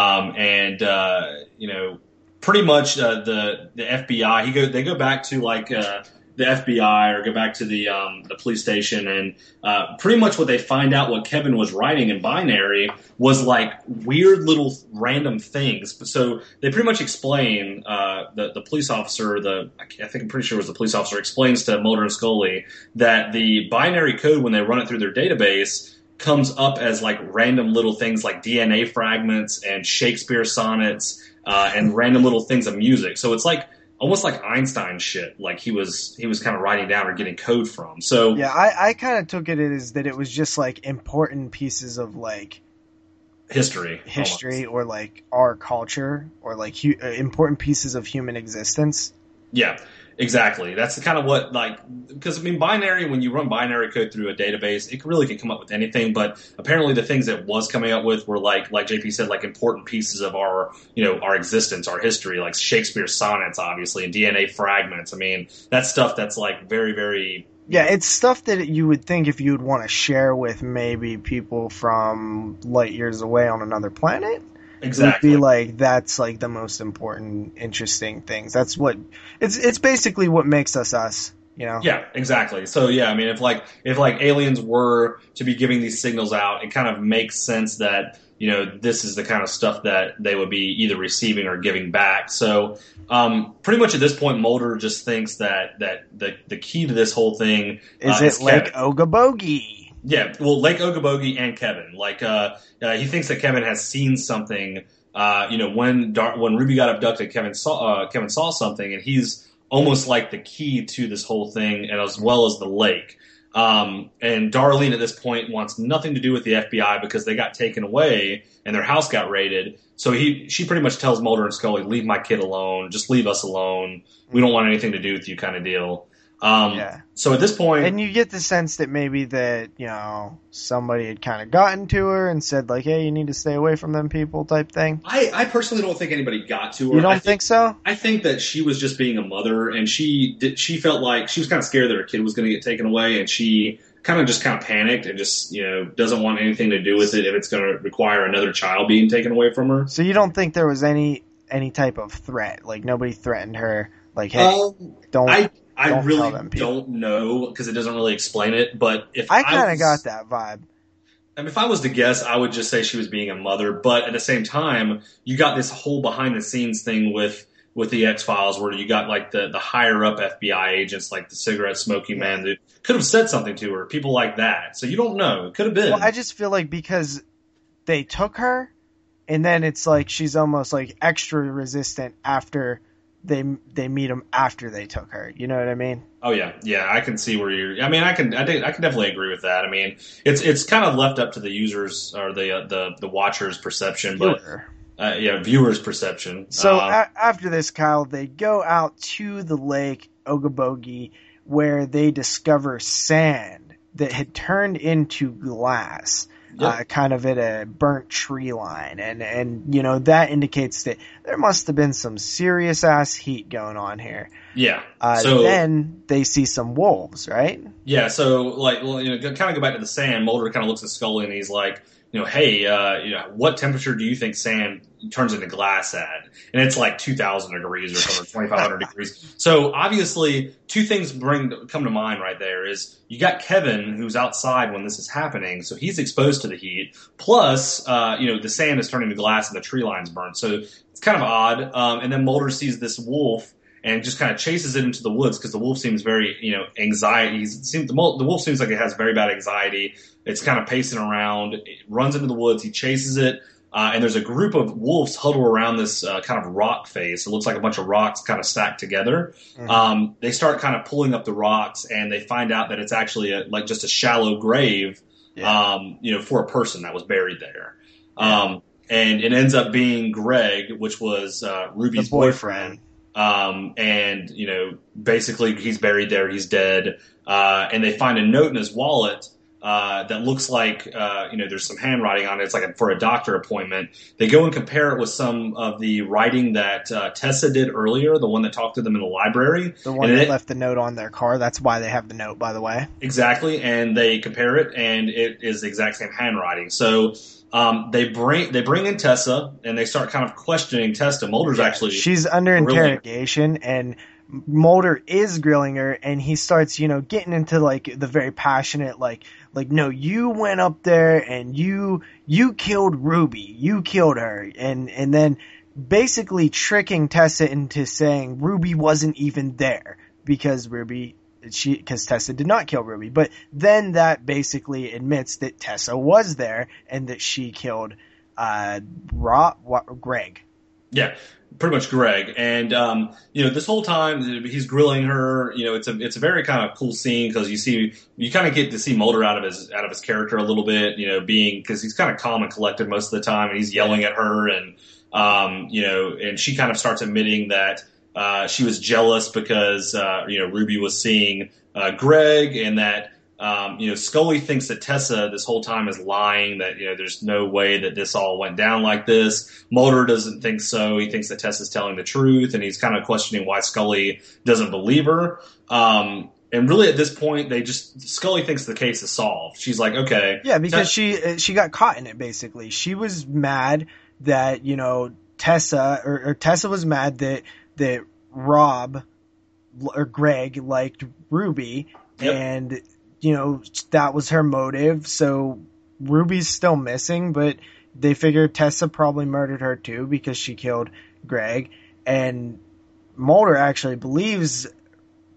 Pretty much the FBI. They go back to like. The FBI or go back to the police station, and pretty much what they find out what Kevin was writing in binary was like weird little random things. So they pretty much explain the police officer, I'm pretty sure it was the police officer, explains to Mulder and Scully that the binary code, when they run it through their database, comes up as like random little things like DNA fragments and Shakespeare sonnets and random little things of music. So it's like almost like Einstein shit, like he was kind of writing down or getting code from. So yeah, I kind of took it as that it was just like important pieces of like history, almost. Or like our culture, or like important pieces of human existence. Yeah, exactly. That's kind of what, like, because I mean, binary, when you run binary code through a database, it really can come up with anything. But apparently, the things it was coming up with were like JP said, like important pieces of our existence, our history, like Shakespeare sonnets, obviously, and DNA fragments. I mean, that's stuff that's like very, very. Yeah, it's stuff that you would think if you would want to share with maybe people from light years away on another planet. Exactly. It would be like, that's like the most important, interesting things. That's what it's basically what makes us, Yeah, exactly. So yeah, I mean, if aliens were to be giving these signals out, it kind of makes sense that this is the kind of stuff that they would be either receiving or giving back. So pretty much at this point, Mulder just thinks that the key to this whole thing is Lake Okoboji. Yeah, well, Lake Ogobogie and Kevin. He thinks that Kevin has seen something. When Ruby got abducted, Kevin saw something, and he's almost like the key to this whole thing, and as well as the lake. And Darlene at this point wants nothing to do with the FBI because they got taken away and their house got raided. So she pretty much tells Mulder and Scully, "Leave my kid alone. Just leave us alone. We don't want anything to do with you," kind of deal. So at this point, and you get the sense that maybe that, somebody had kind of gotten to her and said like, "Hey, you need to stay away from them people," type thing. I personally don't think anybody got to her. You don't think so? I think that she was just being a mother, and she felt like she was kind of scared that her kid was going to get taken away, and she kind of panicked and just doesn't want anything to do with it if it's going to require another child being taken away from her. So you don't think there was any type of threat? Like nobody threatened her? Like, hey, I really don't know because it doesn't really explain it. But if I kind of got that vibe. I mean, if I was to guess, I would just say she was being a mother. But at the same time, you got this whole behind the scenes thing with the X-Files where you got like the higher up FBI agents, like the cigarette smoking man that could have said something to her, people like that. So you don't know. It could have been. Well, I just feel like because they took her and then it's like she's almost like extra resistant after they meet him after they took her. You know what I mean? Oh yeah. I can see where you're. I mean, I can definitely agree with that. I mean, it's kind of left up to the users or the watcher's perception, but viewers' perception. So after this, Kyle, they go out to the lake Ogobogie where they discover sand that had turned into glass. Kind of at a burnt tree line. And that indicates that there must have been some serious ass heat going on here. Yeah. Then they see some wolves, right? Yeah. So kind of go back to the sand. Mulder kind of looks at Scully and he's like, hey, what temperature do you think sand turns into glass at? And it's like 2,000 degrees or something, 2,500 degrees. So obviously, two things come to mind right there is you got Kevin who's outside when this is happening, so he's exposed to the heat. Plus, the sand is turning to glass and the tree line's burnt. So it's kind of odd. And then Mulder sees this wolf and just kind of chases it into the woods because the wolf seems very, anxiety. The wolf seems like it has very bad anxiety. It's kind of pacing around. It runs into the woods. He chases it. And there's a group of wolves huddled around this kind of rock face. It looks like a bunch of rocks kind of stacked together. Mm-hmm. They start kind of pulling up the rocks, and they find out that it's actually just a shallow grave, for a person that was buried there. Yeah. And it ends up being Greg, which was Ruby's boyfriend. And basically he's buried there. He's dead. And they find a note in his wallet that looks like there's some handwriting on it. It's like for a doctor appointment. They go and compare it with some of the writing that Tessa did earlier, the one that talked to them in the library. The one that left the note on their car. That's why they have the note, by the way. Exactly. And they compare it, and it is the exact same handwriting. So they bring in Tessa, and they start kind of questioning Tessa. Mulder's actually she's under interrogation, and Mulder is grilling her, and he starts getting into like the very passionate like no, you went up there and you killed Ruby, you killed her, and then basically tricking Tessa into saying Ruby wasn't even there because Tessa did not kill Ruby. But then that basically admits that Tessa was there and that she killed Greg. Yeah, pretty much Greg. And this whole time he's grilling her. It's a very kind of cool scene because you kind of get to see Mulder out of his character a little bit. Because he's kind of calm and collected most of the time, and he's yelling at her, and and she kind of starts admitting that she was jealous because Ruby was seeing Greg, and that Scully thinks that Tessa this whole time is lying, that there's no way that this all went down like this. Mulder doesn't think so. He thinks that Tessa's telling the truth, and he's kind of questioning why Scully doesn't believe her. And really, at this point, Scully thinks the case is solved. She's like, okay, yeah, because she got caught in it. Basically, she was mad that Tessa or Tessa was mad that Rob or Greg liked Ruby, yep. And that was her motive. So Ruby's still missing, but they figured Tessa probably murdered her too because she killed Greg. And Mulder actually believes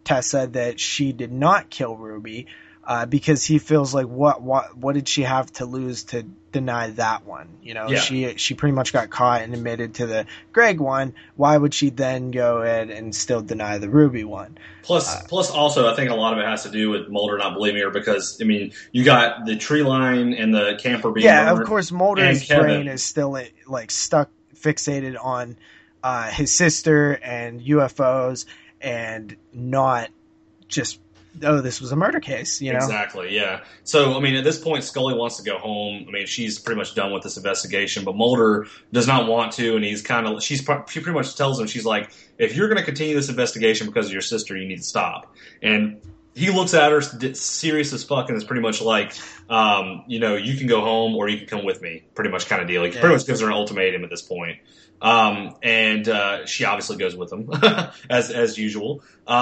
Tessa that she did not kill Ruby, because he feels like what did she have to lose to deny that one? You know, Yeah. she pretty much got caught and admitted to the Greg one. Why would she then go ahead and still deny the Ruby one? Plus, also, I think a lot of it has to do with Mulder not believing her because, I mean, you got the tree line and the camper being burned, of course, Mulder's brain is still like stuck, fixated on his sister and UFOs, and not just, oh, this was a murder case, you know? Exactly, yeah. So, I mean, at this point, Scully wants to go home. I mean, she's pretty much done with this investigation, but Mulder does not want to, and she pretty much tells him, she's like, if you're going to continue this investigation because of your sister, you need to stop. And he looks at her serious as fuck and is pretty much like, you know, you can go home or you can come with me, pretty much kind of deal. Like, pretty much gives her an ultimatum at this point. And she obviously goes with him, as usual.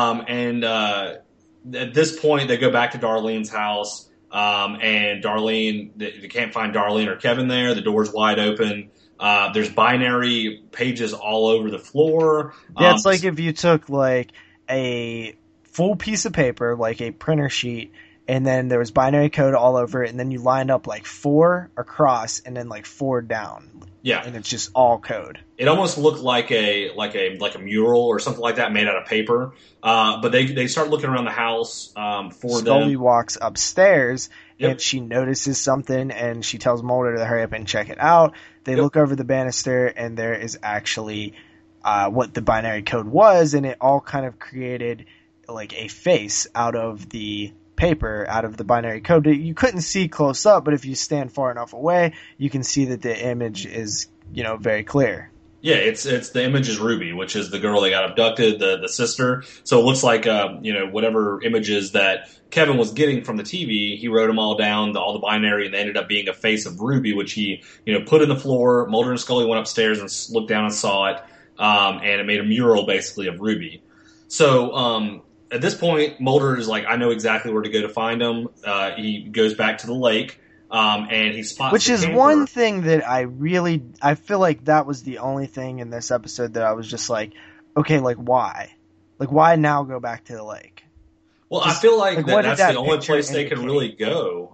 At this point, they go back to Darlene's house, and Darlene, they can't find Darlene or Kevin there. The door's wide open. There's binary pages all over the floor. Yeah, it's like if you took like a full piece of paper, like a printer sheet, and then there was binary code all over it, and then you lined up like 4 across and then like 4 down. Yeah, and it's just all code. It almost looked like a mural or something like that made out of paper. But they start looking around the house for Scully them. walks upstairs and she notices something, and she tells Mulder to hurry up and check it out. They look over the banister, and there is actually what the binary code was, and it all kind of created like a face out of the paper, out of the binary code. You couldn't see close up, but if you stand far enough away, you can see that the image is, you know, very clear. Yeah, it's the image is Ruby, which is the girl that got abducted, the sister. So it looks like you know, whatever images that Kevin was getting from the TV, he wrote them all down, all the binary, and they ended up being a face of Ruby, which he, you know, put in the floor. Mulder and Scully went upstairs and looked down and saw it, and it made a mural basically of Ruby. So at this point, Mulder is like, I know exactly where to go to find him. He goes back to the lake. And he spots Which is camper. one thing that I feel like that was the only thing in this episode that I was just like, okay, like why? Like why now go back to the lake? Well, I feel like that's that the only place they could really go.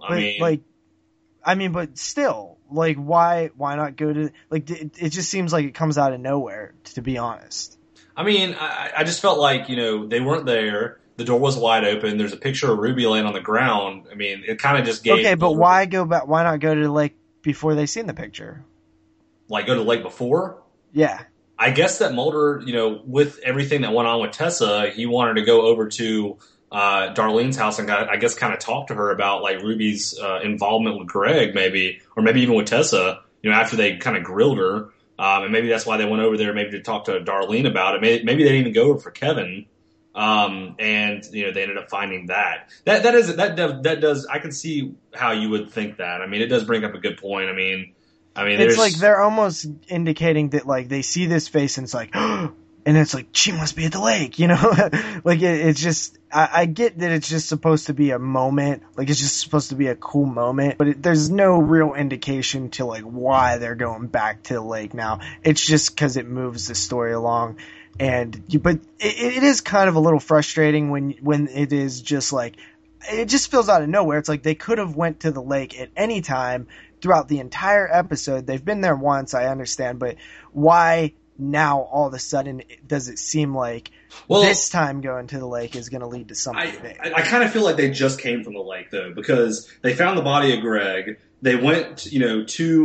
But still, like why not go to, like, it just seems like it comes out of nowhere, to be honest. I mean, I just felt like, you know, they weren't there. The door was wide open. There's a picture of Ruby laying on the ground. I mean, it kind of just gave... Okay, but why go back? Why not go to the lake before they seen the picture? Like, go to the lake before? Yeah. I guess that Mulder, you know, with everything that went on with Tessa, he wanted to go over to Darlene's house and I guess kind of talk to her about, like, Ruby's involvement with Greg, maybe, or maybe even with Tessa, you know, after they kind of grilled her. And maybe that's why they went over there, maybe to talk to Darlene about it. Maybe they didn't even go over for Kevin. And you know, they ended up finding that does I can see how you would think that. I mean, it does bring up a good point. I mean, it's like they're almost indicating that, like, they see this face and it's like, and it's like, she must be at the lake, you know? Like it's just, I get that it's just supposed to be a moment, like it's just supposed to be a cool moment, but there's no real indication to like why they're going back to the lake now. It's just because it moves the story along. But it is kind of a little frustrating when it is just like, it just feels out of nowhere. It's like they could have went to the lake at any time throughout the entire episode. They've been there once, I understand, but why now all of a sudden does it seem like this time going to the lake is going to lead to something big? I kind of feel like they just came from the lake though, because they found the body of Greg. They went, you know,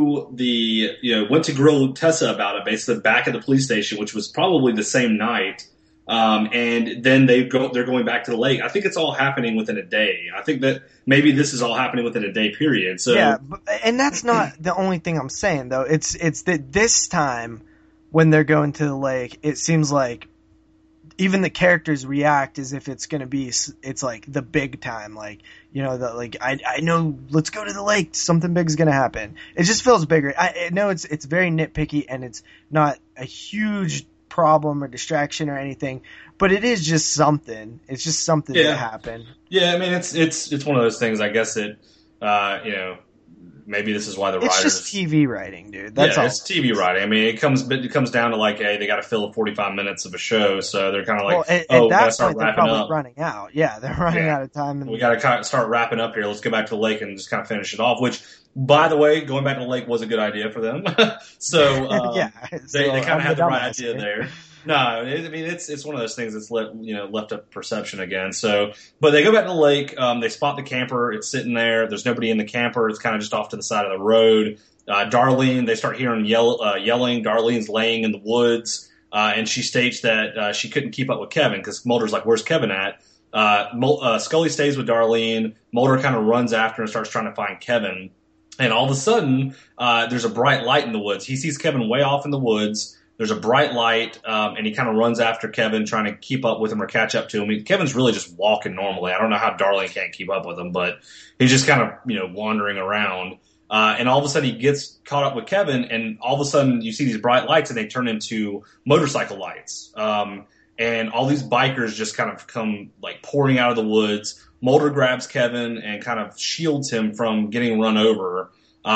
went to grill Tessa about it, basically back at the police station, which was probably the same night. And then they're going back to the lake. I think it's all happening within a day. I think that maybe this is all happening within a day period. So yeah, and that's not the only thing I'm saying though. It's that this time when they're going to the lake, it seems like even the characters react as if it's going to be, it's like the big time. Like, you know, I know, let's go to the lake. Something big is going to happen. It just feels bigger. I know it's very nitpicky and it's not a huge problem or distraction or anything, but it is just something. It's just something that happened. Yeah. I mean, it's one of those things, I guess that, you know, maybe this is why the It's writers. just TV writing, dude. That's all. It's TV writing. I mean, it comes down to like, hey, they got to fill 45 minutes of a show, so they're kind of like, At we got to that start point, they're wrapping probably up. running out. Yeah, they're running out of time. And We got to kind of start wrapping up here. Let's go back to the lake and just kind of finish it off. Which, by the way, going back to the lake was a good idea for them. So they kind of had the right idea there. No, I mean it's one of those things that's left up perception again. So, but they go back to the lake. They spot the camper. It's sitting there. There's nobody in the camper. It's kind of just off to the side of the road. Darlene, they start hearing yelling. Darlene's laying in the woods, and she states that she couldn't keep up with Kevin because Mulder's like, "Where's Kevin at?" Scully stays with Darlene. Mulder kind of runs after and starts trying to find Kevin. And all of a sudden, there's a bright light in the woods. He sees Kevin way off in the woods. There's a bright light, and he kind of runs after Kevin, trying to keep up with him or catch up to him. I mean, Kevin's really just walking normally. I don't know how Darlene can't keep up with him, but he's just kind of, wandering around. And all of a sudden he gets caught up with Kevin, and all of a sudden you see these bright lights, and they turn into motorcycle lights. And all these bikers just kind of come like pouring out of the woods. Mulder grabs Kevin and kind of shields him from getting run over.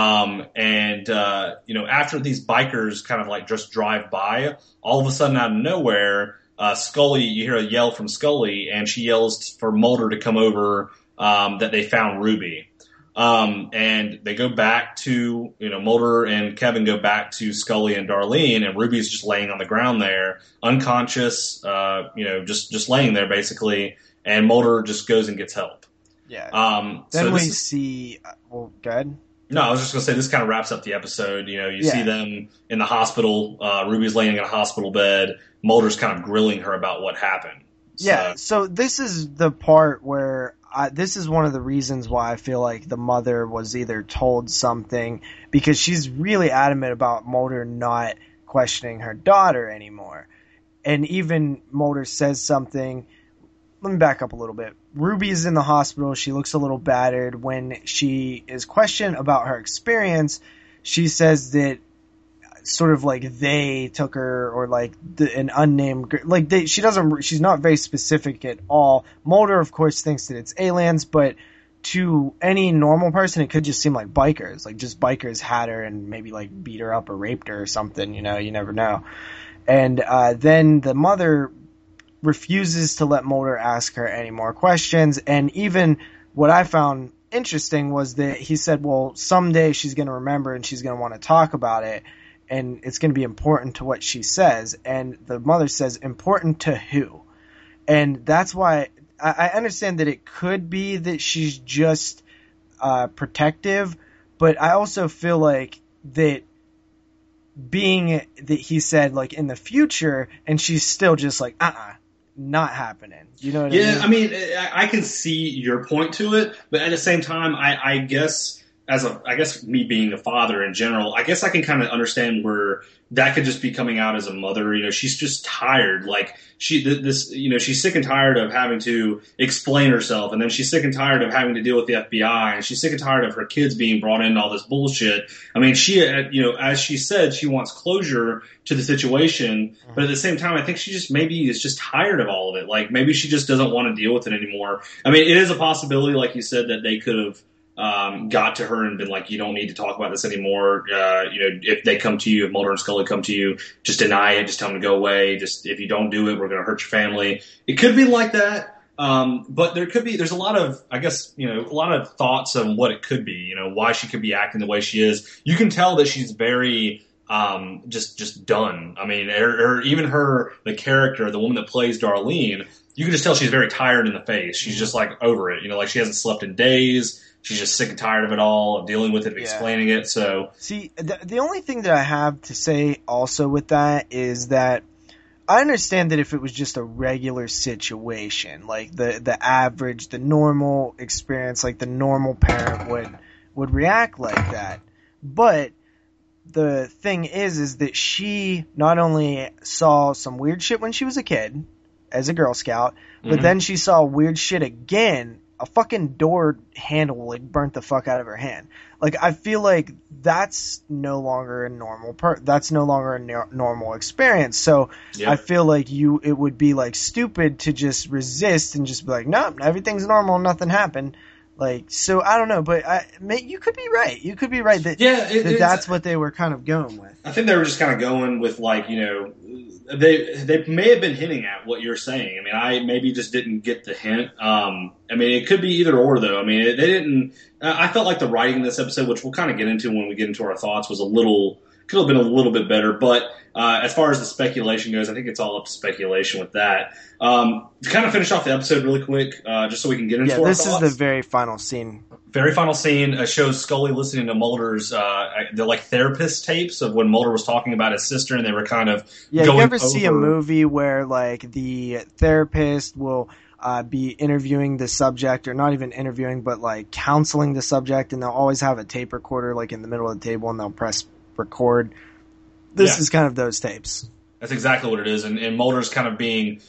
After these bikers kind of like just drive by, all of a sudden out of nowhere, Scully, you hear a yell from Scully, and she yells for Mulder to come over, that they found Ruby. And they go back to, Mulder and Kevin go back to Scully and Darlene, and Ruby's just laying on the ground there, unconscious, just laying there basically, and Mulder just goes and gets help. Yeah. Then we see, go ahead. No, I was just going to say this kind of wraps up the episode. You see them in the hospital. Ruby's laying in a hospital bed. Mulder's kind of grilling her about what happened. So this is the part where this is one of the reasons why I feel like the mother was either told something, because she's really adamant about Mulder not questioning her daughter anymore. And even Mulder says something. Let me back up a little bit. Ruby is in the hospital. She looks a little battered. When she is questioned about her experience, she says that sort of like they took her, or like an unnamed, she's not very specific at all. Mulder, of course, thinks that it's aliens, but to any normal person, it could just seem like bikers. Like just bikers had her and maybe like beat her up or raped her or something, you never know. And then the mother refuses to let Mulder ask her any more questions. And even what I found interesting was that he said, well, someday she's going to remember and she's going to want to talk about it, and it's going to be important to what she says. And the mother says, important to who? And that's why I understand that it could be that she's just protective, but I also feel like that being that he said like in the future, and she's still just like, not happening. You know what I mean? I mean, I can see your point to it, but at the same time, I guess me being a father in general, I guess I can kind of understand where that could just be coming out as a mother. She's just tired. Like she's sick and tired of having to explain herself, and then she's sick and tired of having to deal with the FBI, and she's sick and tired of her kids being brought into all this bullshit. I mean, she, as she said, she wants closure to the situation, but at the same time, I think she just maybe is just tired of all of it. Like maybe she just doesn't want to deal with it anymore. I mean, it is a possibility, like you said, that they could have got to her and been like, you don't need to talk about this anymore. If they come to you, if Mulder and Scully come to you, just deny it. Just tell them to go away. Just, if you don't do it, we're going to hurt your family. It could be like that. But there's a lot of, I guess, a lot of thoughts on what it could be, why she could be acting the way she is. You can tell that she's very, just done. I mean, even the character, the woman that plays Darlene, you can just tell she's very tired in the face. She's just like over it, like she hasn't slept in days. She's just sick and tired of it all, of dealing with it, of explaining it. So, see, the only thing that I have to say also with that is that I understand that if it was just a regular situation, like the average, the normal experience, like the normal parent would react like that. But the thing is that she not only saw some weird shit when she was a kid as a Girl Scout, but then she saw weird shit again. A fucking door handle like burnt the fuck out of her hand. Like I feel like that's no longer a normal normal experience. So I feel like it would be like stupid to just resist and just be like, no, everything's normal, nothing happened. Like, so I don't know, but you could be right. You could be right that, Yeah, that's what they were kind of going with. I think they were just kind of going with like, you know, they may have been hinting at what you're saying. I mean, I maybe just didn't get the hint. I mean, it could be either or though. I mean, they didn't. I felt like the writing in this episode, which we'll kind of get into when we get into our thoughts, was could have been a little bit better. But as far as the speculation goes, I think it's all up to speculation with that. To kind of finish off the episode really quick, just so we can get into our thoughts. This is the very final scene. Very final scene shows Scully listening to Mulder's they're like therapist tapes of when Mulder was talking about his sister, and they were kind of going you ever see a movie where like the therapist will be interviewing the subject, or not even interviewing, but like counseling the subject, and they'll always have a tape recorder like in the middle of the table, and they'll press record. This is kind of those tapes. That's exactly what it is, and Mulder's kind of being,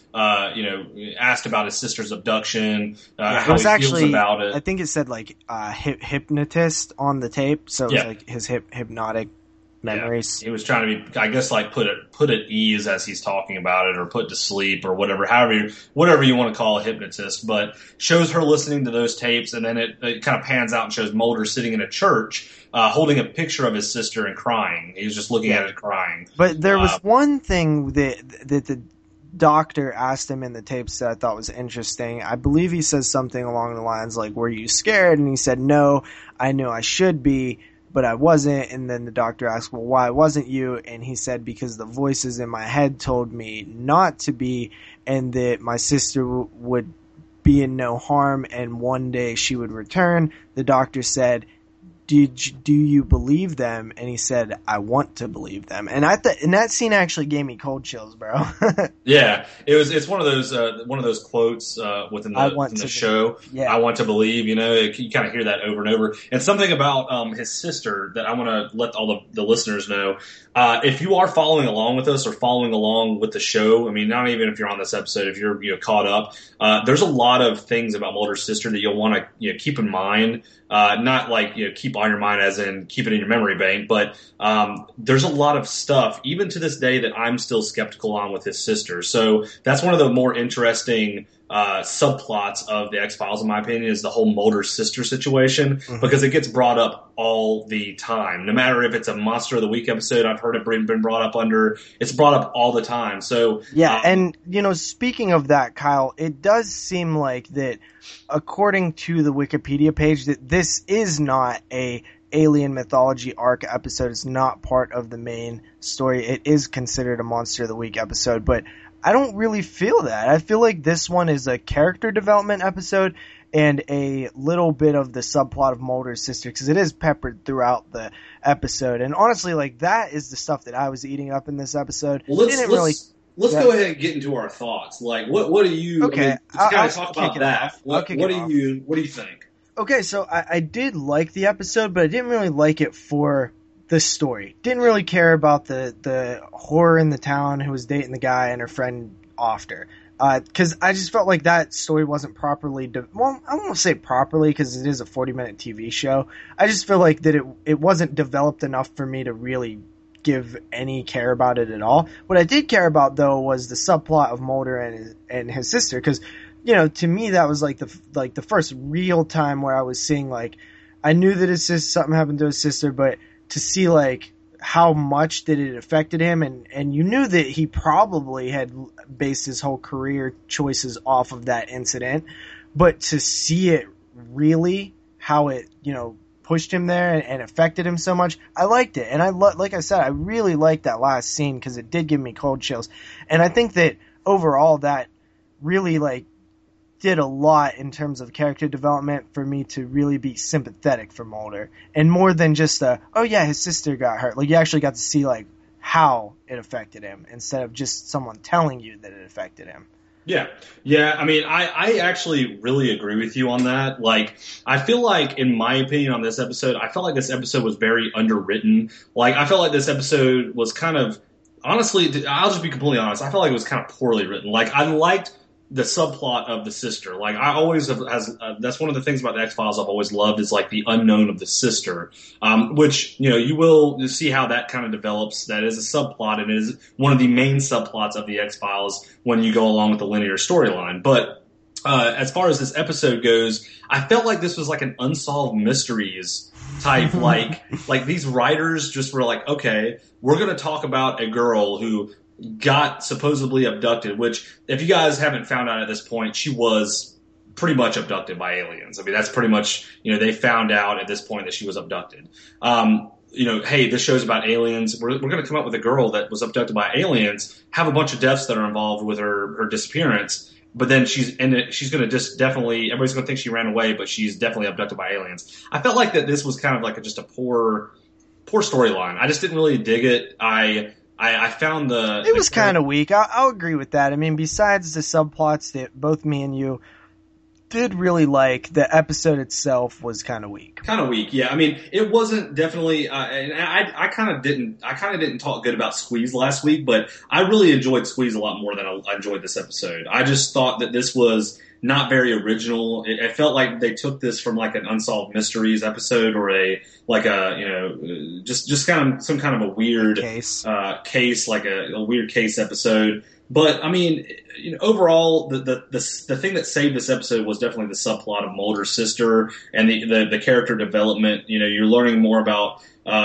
asked about his sister's abduction, how he feels about it. I think it said like hypnotist on the tape, so it was like his hypnotic memories. Yeah. He was trying to be, I guess, like put at ease as he's talking about it, or put to sleep, or whatever you want to call a hypnotist. But shows her listening to those tapes, and then it kind of pans out and shows Mulder sitting in a church, holding a picture of his sister and crying. He was just looking at it crying. But there was one thing that the doctor asked him in the tapes that I thought was interesting. I believe he says something along the lines like, "Were you scared?" And he said, "No, I knew I should be, but I wasn't." And then the doctor asked, "Well, why wasn't you?" And he said, "Because the voices in my head told me not to be, and that my sister would be in no harm, and one day she would return." The doctor said, do you believe them? And he said, "I want to believe them." And and that scene actually gave me cold chills, bro. Yeah, it's one of those quotes within the show. Yeah. I want to believe. You know, you kind of hear that over and over. And something about his sister that I want to let all the listeners know. If you are following along with us or following along with the show, I mean, not even if you're on this episode, if you're caught up, there's a lot of things about Mulder's sister that you'll want to keep in mind. Not like keep on your mind as in keep it in your memory bank, but there's a lot of stuff even to this day that I'm still skeptical on with his sister. So that's one of the more interesting subplots of the X-Files, in my opinion, is the whole Mulder sister situation, because it gets brought up all the time. No matter if it's a Monster of the Week episode, I've heard it been brought up under. It's brought up all the time. So and speaking of that, Kyle, it does seem like that, according to the Wikipedia page, that this is not a alien mythology arc episode. It's not part of the main story. It is considered a Monster of the Week episode, but I don't really feel that. I feel like this one is a character development episode and a little bit of the subplot of Mulder's sister, because it is peppered throughout the episode. And honestly, like, that is the stuff that I was eating up in this episode. Well, let's go ahead and get into our thoughts. Like, what do you? Okay, I mean, I'll talk about that. What do you think? Okay, so I did like the episode, but I didn't really like it for the story. Didn't really care about the whore in the town who was dating the guy and her friend after. Because I just felt like that story wasn't properly... I won't say properly, because it is a 40-minute TV show. I just feel like that it wasn't developed enough for me to really give any care about it at all. What I did care about, though, was the subplot of Mulder and his sister, because, to me, that was like the first real time where I was seeing, like, I knew that something happened to his sister, but to see, like, how much that it affected him, and you knew that he probably had based his whole career choices off of that incident, but to see it really, how it, pushed him there and affected him so much, I liked it. And like I said, I really liked that last scene because it did give me cold chills. And I think that overall that really, like, did a lot in terms of character development for me to really be sympathetic for Mulder, and more than just his sister got hurt. Like, you actually got to see, like, how it affected him instead of just someone telling you that it affected him. Yeah. I mean, I actually really agree with you on that. Like, I feel like, in my opinion on this episode, I felt like this episode was very underwritten. Like, I felt like this episode was kind of, honestly, I'll just be completely honest, I felt like it was kind of poorly written. Like, I liked the subplot of the sister. Like, I always that's one of the things about the X-Files I've always loved, is like the unknown of the sister, which, you will see how that kind of develops. That is a subplot, and it is one of the main subplots of the X-Files when you go along with the linear storyline. But as far as this episode goes, I felt like this was like an unsolved mysteries type, like these writers just were like, okay, we're going to talk about a girl who got supposedly abducted, which if you guys haven't found out at this point, she was pretty much abducted by aliens. I mean, that's pretty much, they found out at this point that she was abducted. Hey, this show's about aliens. We're going to come up with a girl that was abducted by aliens, have a bunch of deaths that are involved with her disappearance. But then she's going to just definitely, everybody's going to think she ran away, but she's definitely abducted by aliens. I felt like that this was kind of like just a poor storyline. I just didn't really dig it. I found it was kind of weak. I'll agree with that. I mean, besides the subplots that both me and you did really like, the episode itself was kind of weak. Kind of weak, yeah. I mean, it wasn't definitely, and I kind of didn't talk good about Squeeze last week, but I really enjoyed Squeeze a lot more than I enjoyed this episode. I just thought that this was not very original. It felt like they took this from like an Unsolved Mysteries episode or just kind of some kind of a weird case, like a weird case episode. But I mean, overall, the thing that saved this episode was definitely the subplot of Mulder's sister and the character development. You're learning more about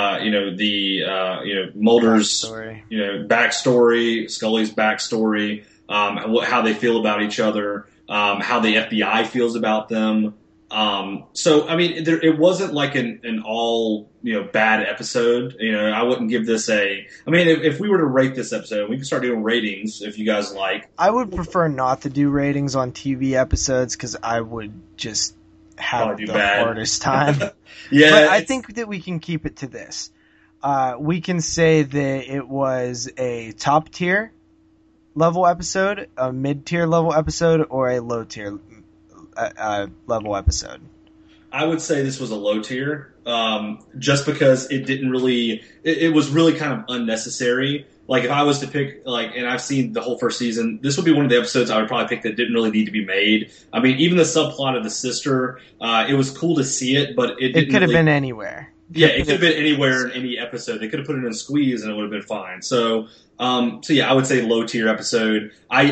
Mulder's backstory, Scully's backstory, how they feel about each other, how the FBI feels about them. So I mean, it wasn't like an all bad episode. I wouldn't give this if we were to rate this episode, we could start doing ratings if you guys like. I would prefer not to do ratings on TV episodes because I would just have the hardest time. Yeah, but I think that we can keep it to this. We can say that it was a top tier level episode, a mid tier level episode, or a low tier level episode. I would say this was a low tier, just because it didn't really, it was really kind of unnecessary. Like if I was to pick, and I've seen the whole first season, this would be one of the episodes I would probably pick that didn't really need to be made. I mean, even the subplot of the sister, it was cool to see it, but it could have been anywhere. Yeah, it could have been anywhere in any episode. They could have put it in Squeeze and it would have been fine. So yeah, I would say low tier episode.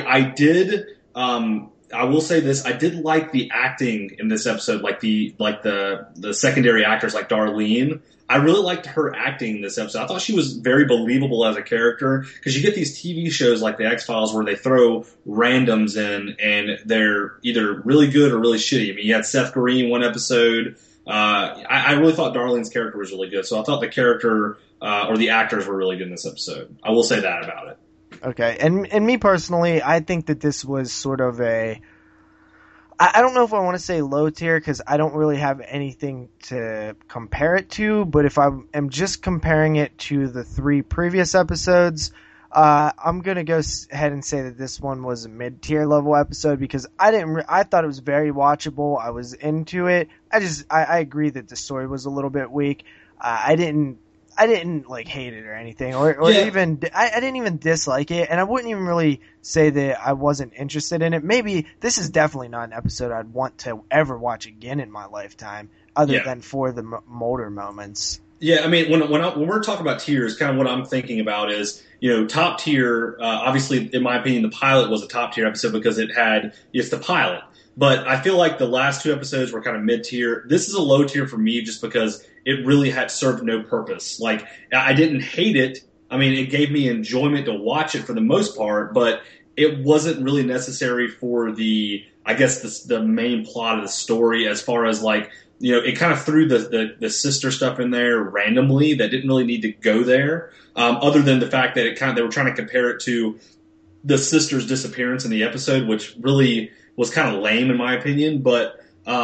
I will say this: I did like the acting in this episode, like the secondary actors, like Darlene. I really liked her acting in this episode. I thought she was very believable as a character because you get these TV shows like the X-Files where they throw randoms in and they're either really good or really shitty. I mean, you had Seth Green one episode. I really thought Darlene's character was really good, so I thought the character or the actors were really good in this episode. I will say that about it. Okay, and me personally, I think that this was sort of I don't know if I want to say low tier because I don't really have anything to compare it to, but if I am just comparing it to the 3 previous episodes, I'm going to go ahead and say that this one was a mid-tier level episode because I thought it was very watchable. I was into it. I agree that the story was a little bit weak. I didn't like hate it or anything, or even I didn't even dislike it, and I wouldn't even really say that I wasn't interested in it. Maybe this is definitely not an episode I'd want to ever watch again in my lifetime, other than for the Mulder moments. Yeah, I mean, when we're talking about tiers, kind of what I'm thinking about is, top tier. Obviously, in my opinion, the pilot was a top tier episode because it's the pilot. But I feel like the last 2 episodes were kind of mid-tier. This is a low tier for me just because it really had served no purpose. Like, I didn't hate it. I mean, it gave me enjoyment to watch it for the most part, but it wasn't really necessary for the main plot of the story as far as it kind of threw the sister stuff in there randomly that didn't really need to go there. Other than the fact that they were trying to compare it to the sister's disappearance in the episode, which really was kind of lame in my opinion, but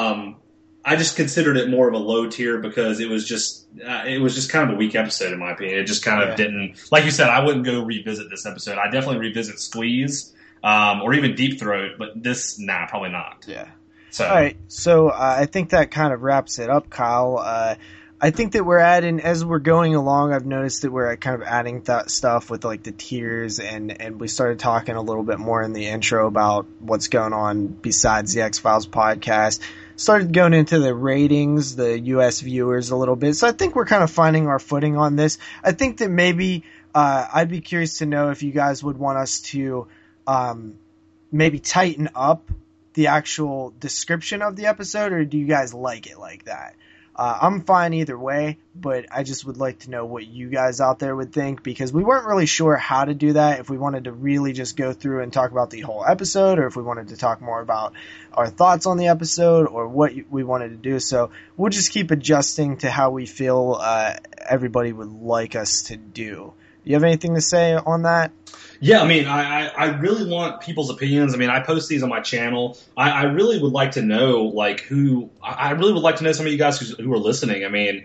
I just considered it more of a low tier because it was just kind of a weak episode in my opinion. It just kind of didn't, like you said, I wouldn't go revisit this episode. I definitely revisit Squeeze or even Deep Throat, but this, probably not. Yeah. So. All right, so I think that kind of wraps it up, Kyle. I think that as we're going along, I've noticed that we're kind of adding stuff with like the tiers, and we started talking a little bit more in the intro about what's going on besides the X-Files podcast. Started going into the ratings, the US viewers a little bit. So I think we're kind of finding our footing on this. I think that maybe I'd be curious to know if you guys would want us to maybe tighten up the actual description of the episode, or do you guys like it like that? I'm fine either way, but I just would like to know what you guys out there would think, because we weren't really sure how to do that, if we wanted to really just go through and talk about the whole episode, or if we wanted to talk more about our thoughts on the episode, or what we wanted to do. So we'll just keep adjusting to how we feel everybody would like us to do. You have anything to say on that? Yeah, I mean, I really want people's opinions. I mean, I post these on my channel. I really would like to know, like, I really would like to know some of you guys who are listening. I mean,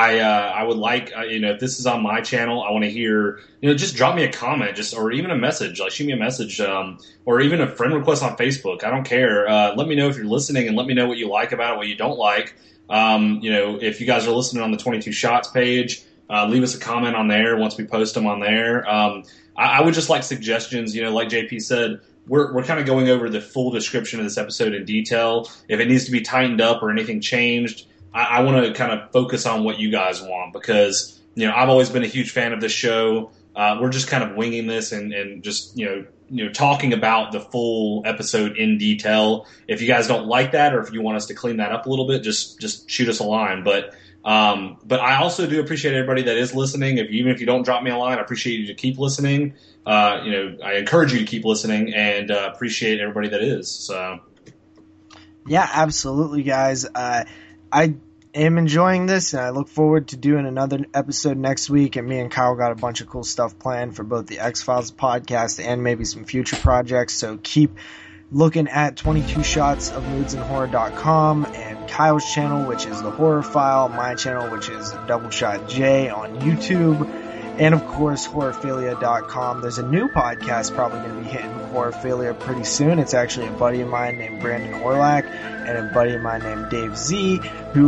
I would like, if this is on my channel, I want to hear, just drop me a comment, or even a message, like shoot me a message, or even a friend request on Facebook. I don't care. Let me know if you're listening, and let me know what you like about it, what you don't like. If you guys are listening on the 22 Shots page, leave us a comment on there once we post them on there. I would just like suggestions. Like JP said, we're kind of going over the full description of this episode in detail. If it needs to be tightened up or anything changed, I want to kind of focus on what you guys want, because I've always been a huge fan of this show. We're just kind of winging this and just talking about the full episode in detail. If you guys don't like that, or if you want us to clean that up a little bit, just shoot us a line. But I also do appreciate everybody that is listening. Even if you don't drop me a line, I appreciate you to keep listening. I encourage you to keep listening, and appreciate everybody that is. So, yeah, absolutely, guys. I am enjoying this, and I look forward to doing another episode next week. And me and Kyle got a bunch of cool stuff planned for both the X-Files podcast and maybe some future projects. So keep looking at 22 shots of moodsandhorror.com, and Kyle's channel, which is the Horror File, my channel, which is Double Shot J on YouTube, and of course horrorphilia.com. There's a new podcast probably going to be hitting Horrorphilia pretty soon. It's actually a buddy of mine named Brandon Orlack and a buddy of mine named Dave Z,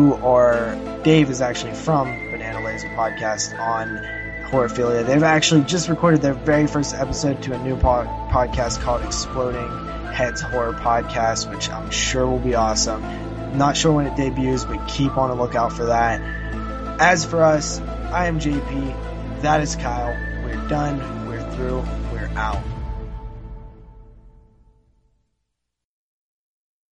Dave is actually from Banana Laser Podcast on Horrorphilia. They've actually just recorded their very first episode to a new podcast called Exploding Heads Horror Podcast, which I'm sure will be awesome. Not sure when it debuts, but keep on the lookout for that. As for us, I am JP. That is Kyle. We're done. We're through. We're out.